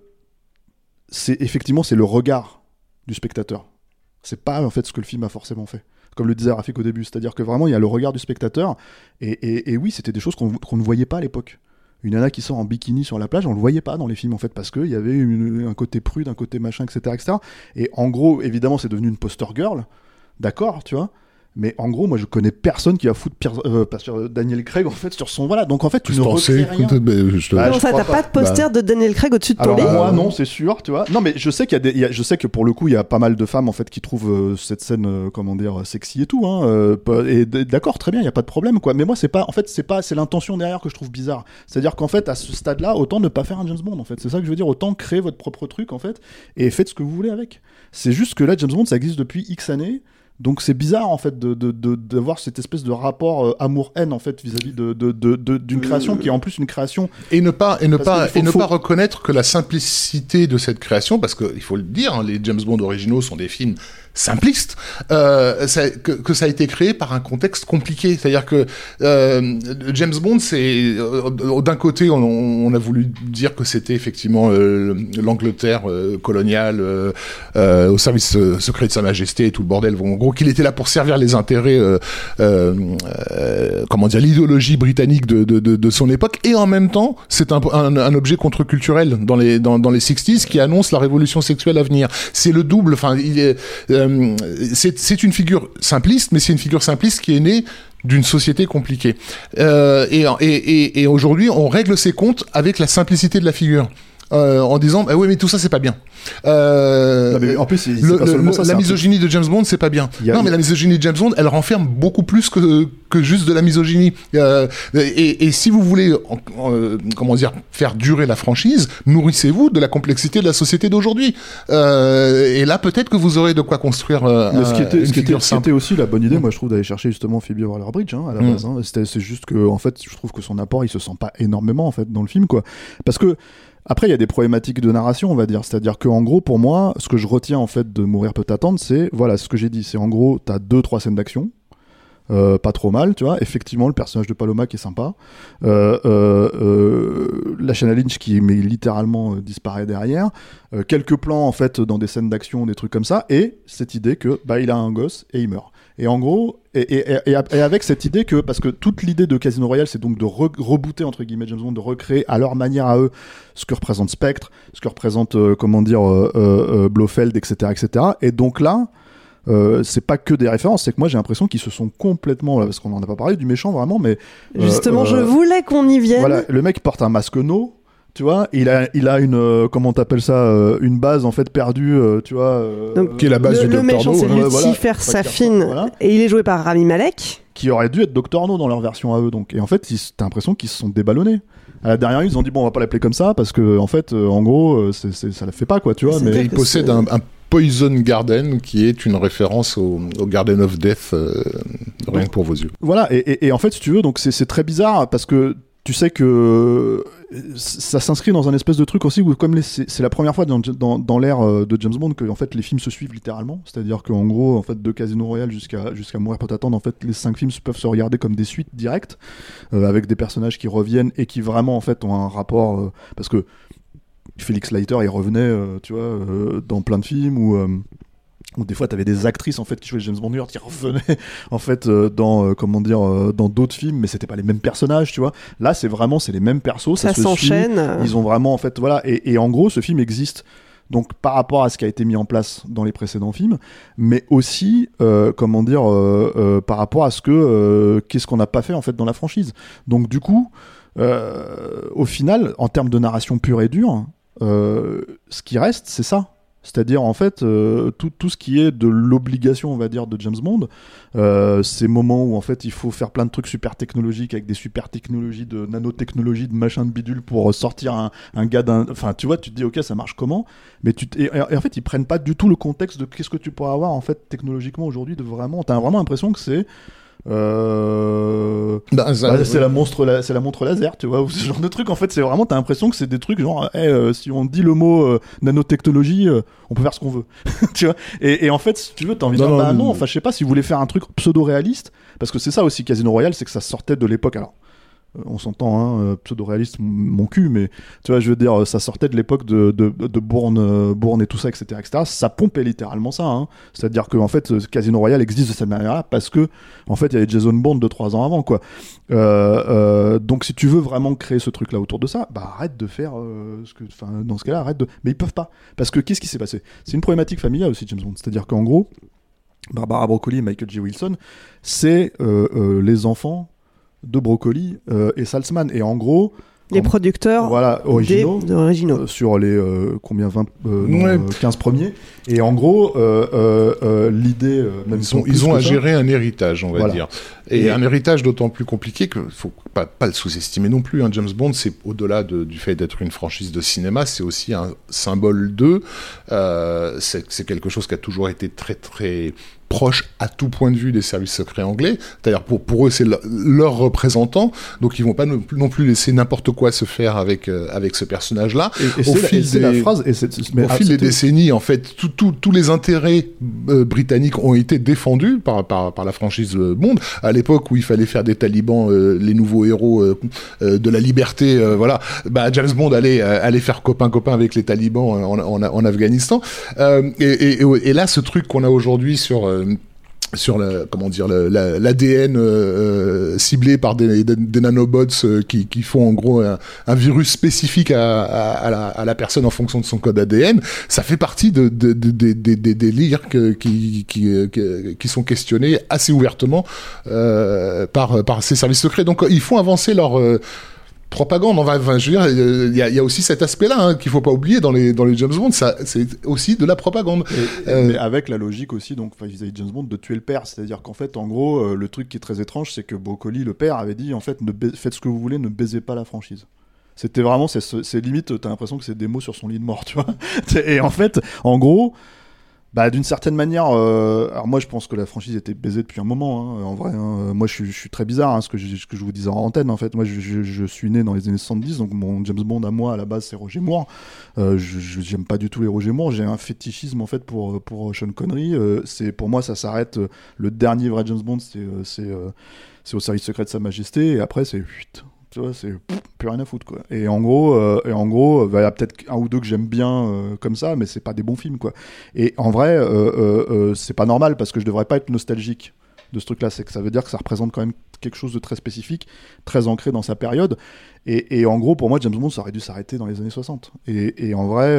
c'est effectivement c'est le regard du spectateur. C'est pas en fait ce que le film a forcément fait. Comme le disait Rafik au début, c'est-à-dire que vraiment il y a le regard du spectateur. Et, et, et oui, c'était des choses qu'on, qu'on ne voyait pas à l'époque. Une nana qui sort en bikini sur la plage, on le voyait pas dans les films en fait, parce qu'il y avait une, un côté prude, un côté machin, et cetera, et cetera. Et en gros, évidemment, c'est devenu une poster girl, d'accord, tu vois. Mais en gros, moi, je connais personne qui va foutre Pierre, euh, sur Daniel Craig en fait sur son voilà. Donc en fait, tu ne recrées rien. Te... Bah, non, ça, t'as pas, pas de poster bah... de Daniel Craig au-dessus de ton Alors, lit. Moi, non, c'est sûr, tu vois. Non, mais je sais qu'il y a des, il y a, je sais que pour le coup, il y a pas mal de femmes en fait qui trouvent euh, cette scène, euh, comment dire, sexy et tout. Hein, euh, et d'accord, très bien, il y a pas de problème, quoi. Mais moi, c'est pas, en fait, c'est pas, c'est l'intention derrière que je trouve bizarre. C'est-à-dire qu'en fait, à ce stade-là, autant ne pas faire un James Bond, en fait. C'est ça que je veux dire. Autant créer votre propre truc, en fait, et faites ce que vous voulez avec. C'est juste que là, James Bond, ça existe depuis X années. Donc c'est bizarre en fait de, de, de, d'avoir cette espèce de rapport euh, amour-haine en fait vis-à-vis de, de, de, de, d'une création qui est en plus une création et ne pas et ne pas faut, et ne faut... pas reconnaître que la simplicité de cette création, parce que il faut le dire, hein, les James Bond originaux sont des films simplistes, euh, ça, que, que ça a été créé par un contexte compliqué. C'est-à-dire que euh, James Bond, c'est euh, d'un côté, on, on a voulu dire que c'était effectivement euh, l'Angleterre euh, coloniale euh, euh, au service euh, secret de Sa Majesté et tout le bordel. En gros, qu'il était là pour servir les intérêts, euh, euh, euh, comment dire, l'idéologie britannique de, de, de, de son époque. Et en même temps, c'est un, un, un objet contre-culturel dans les dans, dans les sixties qui annonce la révolution sexuelle à venir. C'est le double. Enfin, il est euh, C'est, c'est une figure simpliste, mais c'est une figure simpliste qui est née d'une société compliquée. Euh, et, et, et, et aujourd'hui, on règle ses comptes avec la simplicité de la figure. Euh, en disant ah oui mais tout ça c'est pas bien. Euh, non, mais en plus, c'est, c'est le, pas seulement le, ça, la misogynie de James Bond c'est pas bien. A, non mais a... la misogynie de James Bond elle renferme beaucoup plus que que juste de la misogynie. Euh, et, et si vous voulez en, en, comment dire faire durer la franchise, nourrissez-vous de la complexité de la société d'aujourd'hui. Euh, et là peut-être que vous aurez de quoi construire. Euh, mais ce qui était, une ce qui était, simple. C'était aussi la bonne idée, moi je trouve, d'aller chercher justement Phoebe Waller-Bridge hein, à la base. Mm. Hein. C'était, c'est juste que en fait je trouve que son apport il se sent pas énormément en fait dans le film quoi, parce que après, il y a des problématiques de narration, on va dire. C'est-à-dire qu'en gros, pour moi, ce que je retiens en fait de Mourir peut attendre, c'est, voilà, ce que j'ai dit, c'est en gros, t'as deux, trois scènes d'action. euh, pas trop mal, tu vois. Effectivement, le personnage de Paloma qui est sympa, euh, euh, euh, Lashana Lynch qui mais littéralement euh, disparaît derrière, euh, quelques plans en fait dans des scènes d'action, des trucs comme ça, et cette idée que bah il a un gosse et il meurt. Et en gros, et, et, et, et avec cette idée que, parce que toute l'idée de Casino Royale, c'est donc de re- rebooter, entre guillemets, James Bond, de recréer à leur manière à eux ce que représente Spectre, ce que représente, euh, comment dire, euh, euh, Blofeld, et cetera, et cetera. Et donc là, euh, c'est pas que des références, c'est que moi j'ai l'impression qu'ils se sont complètement, parce qu'on en a pas parlé du méchant vraiment, mais... Euh, Justement, euh, je voulais qu'on y vienne. Voilà, le mec porte un masque no. Tu vois, il a, il a une, euh, comment t'appelles ça, euh, une base en fait perdue, euh, tu vois. Euh, Donc, qui est la base le, du le Docteur méchant, No. c'est Voilà. Lucifer Voilà. Safin, Voilà. et il est joué par Rami Malek. Qui aurait dû être Docteur No dans leur version à eux, donc. Et en fait, ils, t'as l'impression qu'ils se sont déballonnés. À la dernière, ils ont dit bon, on va pas l'appeler comme ça parce que en fait, euh, en gros, c'est, c'est, ça la fait pas quoi, tu vois. C'est Mais il possède un, un Poison Garden qui est une référence au, au Garden of Death, euh, rien que pour vos yeux. Voilà. Et, et, et en fait, si tu veux, donc c'est, c'est très bizarre parce que tu sais que ça s'inscrit dans un espèce de truc aussi où comme les, c'est, c'est la première fois dans, dans, dans l'ère de James Bond que en fait les films se suivent littéralement, c'est-à-dire qu'en gros en fait de Casino Royale jusqu'à jusqu'à Mourir peut t'attendre, en fait les cinq films peuvent se regarder comme des suites directes euh, avec des personnages qui reviennent et qui vraiment en fait ont un rapport euh, parce que Felix Leiter il revenait euh, tu vois euh, dans plein de films où euh, où des fois t'avais des actrices en fait qui jouaient James Bond qui revenaient en fait euh, dans euh, comment dire euh, dans d'autres films, mais c'était pas les mêmes personnages, tu vois. Là c'est vraiment c'est les mêmes persos, ça, ça se s'enchaîne suit, ils ont vraiment en fait voilà et, et en gros ce film existe donc par rapport à ce qui a été mis en place dans les précédents films, mais aussi euh, comment dire euh, euh, par rapport à ce que euh, qu'est-ce qu'on n'a pas fait en fait dans la franchise. Donc du coup euh, au final en termes de narration pure et dure euh, ce qui reste c'est ça. C'est-à-dire en fait euh, tout, tout ce qui est de l'obligation on va dire de James Bond, euh, ces moments où en fait il faut faire plein de trucs super technologiques avec des super technologies de nanotechnologie de machin de bidule pour sortir un, un gars d'un, enfin tu vois tu te dis ok ça marche comment, mais tu t... et, et en fait ils prennent pas du tout le contexte de qu'est-ce que tu pourrais avoir en fait technologiquement aujourd'hui, de vraiment t'as vraiment l'impression que c'est Euh... Bah, ça, bah, c'est ouais. la monstre, la, c'est la montre laser, tu vois, ou ce genre de truc. En fait, c'est vraiment, t'as l'impression que c'est des trucs genre, hey, euh, si on dit le mot euh, nanotechnologie, euh, on peut faire ce qu'on veut, tu vois. Et, et en fait, si tu veux, t'as envie de dire, bah non, non, enfin, je sais pas, si vous voulez faire un truc pseudo-réaliste, parce que c'est ça aussi, Casino Royale, c'est que ça sortait de l'époque, alors. On s'entend, hein, pseudo-réaliste, mon cul, mais tu vois, je veux dire, ça sortait de l'époque de, de, de Bourne, euh, Bourne et tout ça, et cetera, et cetera. Ça pompait littéralement ça, hein. C'est-à-dire que en fait, Casino Royale existe de cette manière-là parce que, en fait, il y avait Jason Bourne de trois ans avant, quoi. Euh, euh, donc, si tu veux vraiment créer ce truc-là autour de ça, bah arrête de faire, euh, ce que, enfin, dans ce cas-là, arrête de. Mais ils peuvent pas, parce que qu'est-ce qui s'est passé ? C'est une problématique familiale aussi, James Bond. C'est-à-dire qu'en gros, Barbara Broccoli et Michael J. Wilson, c'est euh, euh, les enfants de Broccoli euh, et Saltzman, et en gros les producteurs voilà, originaux, des, originaux. Euh, sur les euh, combien vingt, euh, non, ouais. euh, quinze premiers, et en gros euh, euh, euh, l'idée euh, même ils ont, ils ont à ça. gérer un héritage on va voilà. dire et, et un héritage d'autant plus compliqué qu'il faut pas, pas le sous-estimer non plus, hein. James Bond c'est au-delà de, du fait d'être une franchise de cinéma, c'est aussi un symbole de euh, c'est, c'est quelque chose qui a toujours été très très proche à tout point de vue des services secrets anglais, c'est-à-dire pour, pour eux c'est le, leur représentant, donc ils vont pas non plus, non plus laisser n'importe quoi se faire avec, euh, avec ce personnage-là. Et, et au au fil, fil, des, la phrase, et c'est, mais au fil des décennies, en fait, tous tout, tout les intérêts euh, britanniques ont été défendus par, par, par la franchise euh, Bond. À l'époque où il fallait faire des talibans euh, les nouveaux héros euh, euh, de la liberté, euh, voilà, bah, James Bond allait, euh, allait faire copain-copain avec les talibans en, en, en Afghanistan. Euh, et, et, et là, ce truc qu'on a aujourd'hui sur... Euh, sur la, comment dire, la, la, l'A D N euh, ciblé par des, des, des nanobots euh, qui, qui font en gros un, un virus spécifique à, à, à, la, à la personne en fonction de son code A D N, ça fait partie de, de, de, de, de, des délires que, qui, qui, qui, qui sont questionnés assez ouvertement euh, par, par ces services secrets. Donc ils font avancer leur... Euh, propagande, on va, enfin, je veux dire, il y, y a aussi cet aspect-là hein, qu'il faut pas oublier dans les dans les James Bond, ça, c'est aussi de la propagande. Et, euh... Mais avec la logique aussi, donc vis-à-vis de James Bond, de tuer le père, c'est-à-dire qu'en fait, en gros, euh, le truc qui est très étrange, c'est que Broccoli, le père, avait dit en fait, ne ba- faites ce que vous voulez, ne baisez pas la franchise. C'était vraiment, c'est, c'est limite, t'as l'impression que c'est des mots sur son lit de mort, tu vois. Et en fait, en gros. Bah, d'une certaine manière, euh, alors moi je pense que la franchise était baisée depuis un moment, hein, en vrai. Hein. Moi je suis, je suis très bizarre, hein, ce, que je, ce que je vous disais en antenne en fait. Moi je, je, je suis né dans les années soixante-dix, donc mon James Bond à moi à la base c'est Roger Moore. Euh, je, je, j'aime pas du tout les Roger Moore, j'ai un fétichisme en fait pour, pour Sean Connery. Euh, c'est, pour moi ça s'arrête, euh, le dernier vrai James Bond c'est, euh, c'est, euh, c'est au service secret de Sa Majesté, et après c'est huit. Tu vois, c'est pff, plus rien à foutre quoi. Et en gros, euh, et en gros, il bah, y a peut-être un ou deux que j'aime bien euh, comme ça, mais c'est pas des bons films quoi. Et en vrai, euh, euh, euh, c'est pas normal parce que je devrais pas être nostalgique de ce truc-là. C'est que ça veut dire que ça représente quand même quelque chose de très spécifique, très ancré dans sa période. Et, et en gros, pour moi, James Bond, ça aurait dû s'arrêter dans les années soixante. Et, et en vrai,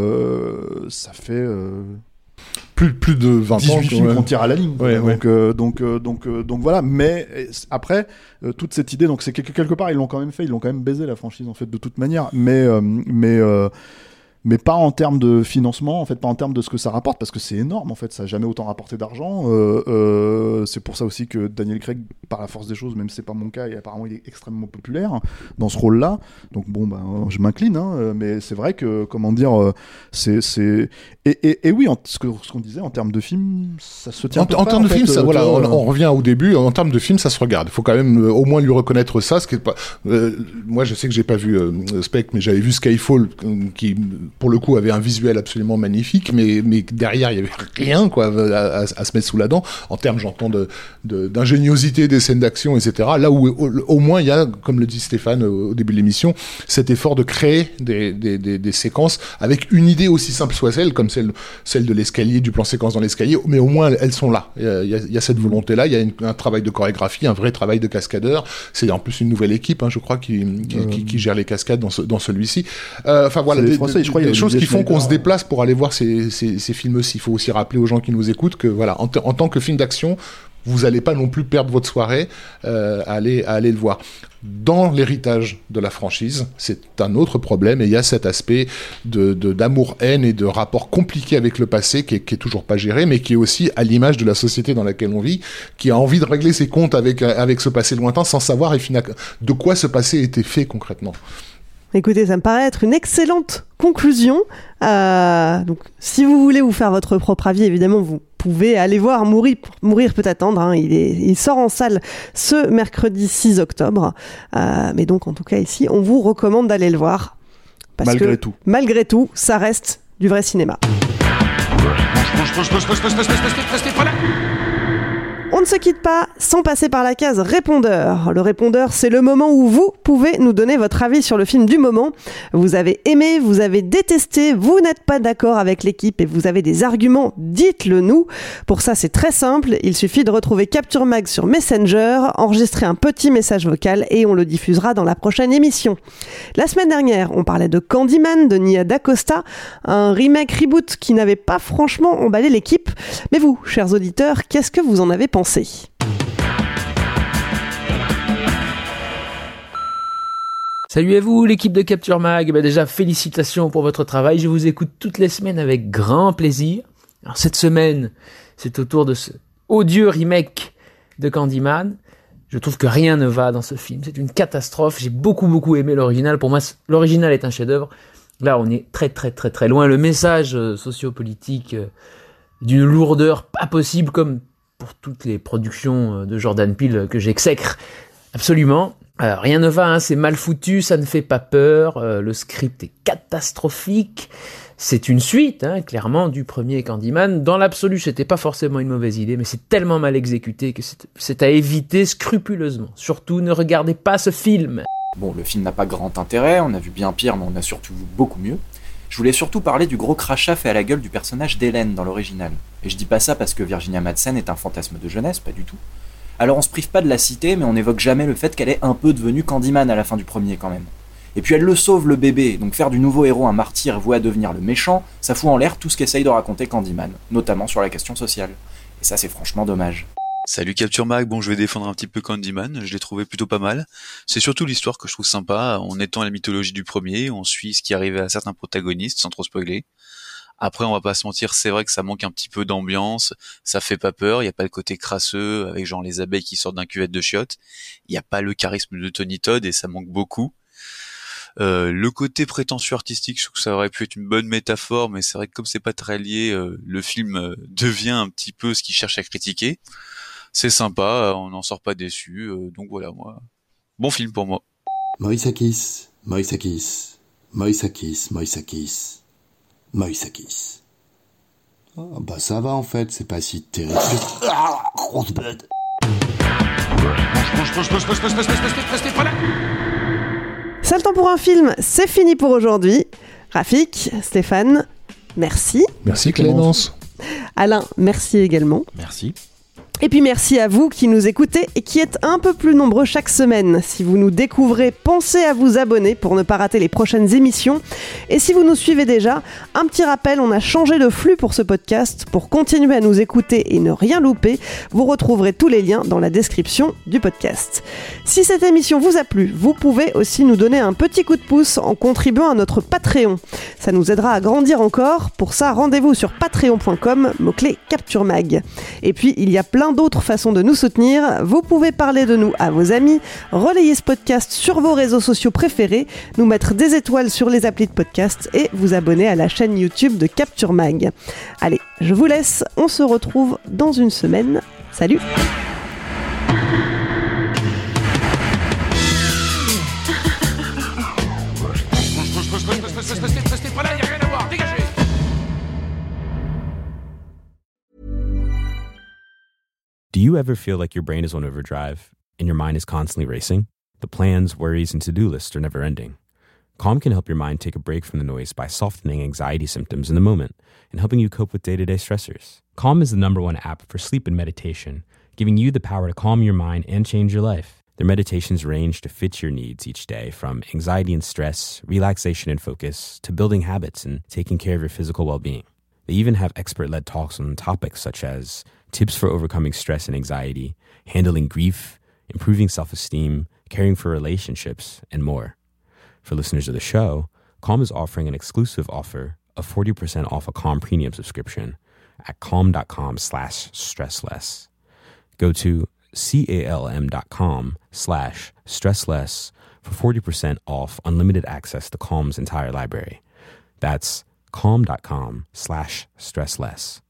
euh, ça fait euh, Plus, plus de vingt ans. dix-huit films ouais. qu'on tire à la ligne. Ouais, donc, ouais. Euh, donc, euh, donc, euh, donc voilà. Mais après, euh, toute cette idée, donc c'est quelque, quelque part, ils l'ont quand même fait, ils l'ont quand même baisé la franchise en fait de toute manière. Mais, euh, mais euh, mais pas en termes de financement, en fait, pas en termes de ce que ça rapporte, parce que c'est énorme, en fait, ça n'a jamais autant rapporté d'argent. Euh, euh, c'est pour ça aussi que Daniel Craig, par la force des choses, même si c'est pas mon cas, et apparemment il est extrêmement populaire dans ce rôle-là. Donc bon, ben, je m'incline, hein, mais c'est vrai que, comment dire, c'est, c'est... Et, et, et oui, en, ce, que, ce qu'on disait en termes de film, ça se tient. En, en termes de film, ça, euh, voilà, on, on revient au début. En termes de film, ça se regarde. Il faut quand même euh, au moins lui reconnaître ça. Ce qui est pas. Euh, moi, je sais que j'ai pas vu euh, Spectre, mais j'avais vu Skyfall, euh, qui pour le coup avait un visuel absolument magnifique, mais mais derrière il y avait rien quoi à, à, à se mettre sous la dent. En termes, j'entends de, de d'ingéniosité des scènes d'action, et cetera. Là où au, au moins il y a, comme le dit Stéphane au, au début de l'émission, cet effort de créer des des, des des séquences avec une idée aussi simple soit-elle, comme celle, celle de l'escalier, du plan séquence dans l'escalier, mais au moins elles sont là. Il y a, il y a, il y a cette volonté-là, il y a une, un travail de chorégraphie, un vrai travail de cascadeur. C'est en plus une nouvelle équipe, hein, je crois, qui, qui, euh... qui, qui gère les cascades dans, ce, dans celui-ci. Euh, enfin voilà, des, Français, des, je crois, des choses qui font qu'on se déplace pour aller voir ces, ces, ces films-ci. Il faut aussi rappeler aux gens qui nous écoutent que voilà, en, t- en tant que film d'action, vous n'allez pas non plus perdre votre soirée euh, à, aller, à aller le voir. Dans l'héritage de la franchise, c'est un autre problème, et il y a cet aspect de, de, d'amour-haine et de rapport compliqué avec le passé qui est, qui est toujours pas géré, mais qui est aussi à l'image de la société dans laquelle on vit, qui a envie de régler ses comptes avec, avec ce passé lointain sans savoir de quoi ce passé était fait concrètement. Écoutez, ça me paraît être une excellente conclusion. Euh, donc, si vous voulez vous faire votre propre avis, évidemment, vous pouvez aller voir Mourir, Mourir peut attendre. Hein. Il, est, il sort en salle ce mercredi six octobre. Euh, mais donc, en tout cas, ici, on vous recommande d'aller le voir. Parce malgré que, tout. Malgré tout, ça reste du vrai cinéma. On ne se quitte pas sans passer par la case répondeur. Le répondeur, c'est le moment où vous pouvez nous donner votre avis sur le film du moment. Vous avez aimé, vous avez détesté, vous n'êtes pas d'accord avec l'équipe et vous avez des arguments, dites-le nous. Pour ça, c'est très simple. Il suffit de retrouver Capture Mag sur Messenger, enregistrer un petit message vocal et on le diffusera dans la prochaine émission. La semaine dernière, on parlait de Candyman de Nia DaCosta, un remake reboot qui n'avait pas franchement emballé l'équipe. Mais vous, chers auditeurs, qu'est-ce que vous en avez pensé ? Salut à vous, l'équipe de Capture Mag. Bah déjà, félicitations pour votre travail. Je vous écoute toutes les semaines avec grand plaisir. Alors cette semaine, c'est au tour de ce odieux remake de Candyman. Je trouve que rien ne va dans ce film. C'est une catastrophe. J'ai beaucoup, beaucoup aimé l'original. Pour moi, l'original est un chef-d'œuvre. Là, on est très, très, très, très loin. Le message euh, sociopolitique euh, d'une lourdeur pas possible, comme pour toutes les productions de Jordan Peele que j'exècre absolument. Alors, rien ne va, hein, c'est mal foutu, ça ne fait pas peur, euh, le script est catastrophique, c'est une suite, hein, clairement, du premier Candyman. Dans l'absolu, c'était pas forcément une mauvaise idée, mais c'est tellement mal exécuté que c'est, c'est à éviter scrupuleusement. Surtout, ne regardez pas ce film. Bon, le film n'a pas grand intérêt, on a vu bien pire, mais on a surtout vu beaucoup mieux. Je voulais surtout parler du gros crachat fait à la gueule du personnage d'Hélène dans l'original. Et je dis pas ça parce que Virginia Madsen est un fantasme de jeunesse, pas du tout. Alors on se prive pas de la citer, mais on n'évoque jamais le fait qu'elle est un peu devenue Candyman à la fin du premier quand même. Et puis elle le sauve le bébé, donc faire du nouveau héros un martyr voué à devenir le méchant, ça fout en l'air tout ce qu'essaye de raconter Candyman, notamment sur la question sociale. Et ça c'est franchement dommage. Salut Capture Mag, bon je vais défendre un petit peu Candyman, je l'ai trouvé plutôt pas mal. C'est surtout l'histoire que je trouve sympa, en étant la mythologie du premier, on suit ce qui arrivait à certains protagonistes sans trop spoiler. Après on va pas se mentir, c'est vrai que ça manque un petit peu d'ambiance, ça fait pas peur, il y a pas le côté crasseux avec genre les abeilles qui sortent d'un cuvette de chiottes, il y a pas le charisme de Tony Todd et ça manque beaucoup. Euh, le côté prétentieux artistique, je trouve que ça aurait pu être une bonne métaphore, mais c'est vrai que comme c'est pas très lié, euh, le film euh, devient un petit peu ce qu'il cherche à critiquer. C'est sympa, on n'en sort pas déçu, euh, donc voilà, moi, bon film pour moi. Moïsakis, Moïsakis, Moïsakis, Moïsakis, Moïsakis. Oh, bah ça va en fait, c'est pas si terrible. Ah, grosse bête. C'est le temps pour un film, c'est fini pour aujourd'hui. Rafik, Stéphane, merci. Merci Clémence. Alain, merci également. Merci. Et puis merci à vous qui nous écoutez et qui êtes un peu plus nombreux chaque semaine. Si vous nous découvrez, pensez à vous abonner pour ne pas rater les prochaines émissions. Et si vous nous suivez déjà, un petit rappel, on a changé de flux pour ce podcast. Pour continuer à nous écouter et ne rien louper, vous retrouverez tous les liens dans la description du podcast. Si cette émission vous a plu, vous pouvez aussi nous donner un petit coup de pouce en contribuant à notre Patreon. Ça nous aidera à grandir encore. Pour ça, rendez-vous sur patreon point com, mot-clé Capture Mag. Et puis, il y a plein d'autres façons de nous soutenir. Vous pouvez parler de nous à vos amis, relayer ce podcast sur vos réseaux sociaux préférés, nous mettre des étoiles sur les applis de podcast et vous abonner à la chaîne YouTube de Capture Mag. Allez, je vous laisse, on se retrouve dans une semaine. Salut! Do you ever feel like your brain is on overdrive and your mind is constantly racing? The plans, worries, and to-do lists are never ending. Calm can help your mind take a break from the noise by softening anxiety symptoms in the moment and helping you cope with day-to-day stressors. Calm is the number one app for sleep and meditation, giving you the power to calm your mind and change your life. Their meditations range to fit your needs each day, from anxiety and stress, relaxation and focus, to building habits and taking care of your physical well-being. They even have expert-led talks on topics such as tips for overcoming stress and anxiety, handling grief, improving self-esteem, caring for relationships, and more. For listeners of the show, Calm is offering an exclusive offer of forty percent off a Calm premium subscription at calm.com slash stressless. Go to calm.com slash stressless for forty percent off unlimited access to Calm's entire library. That's calm.com slash stressless.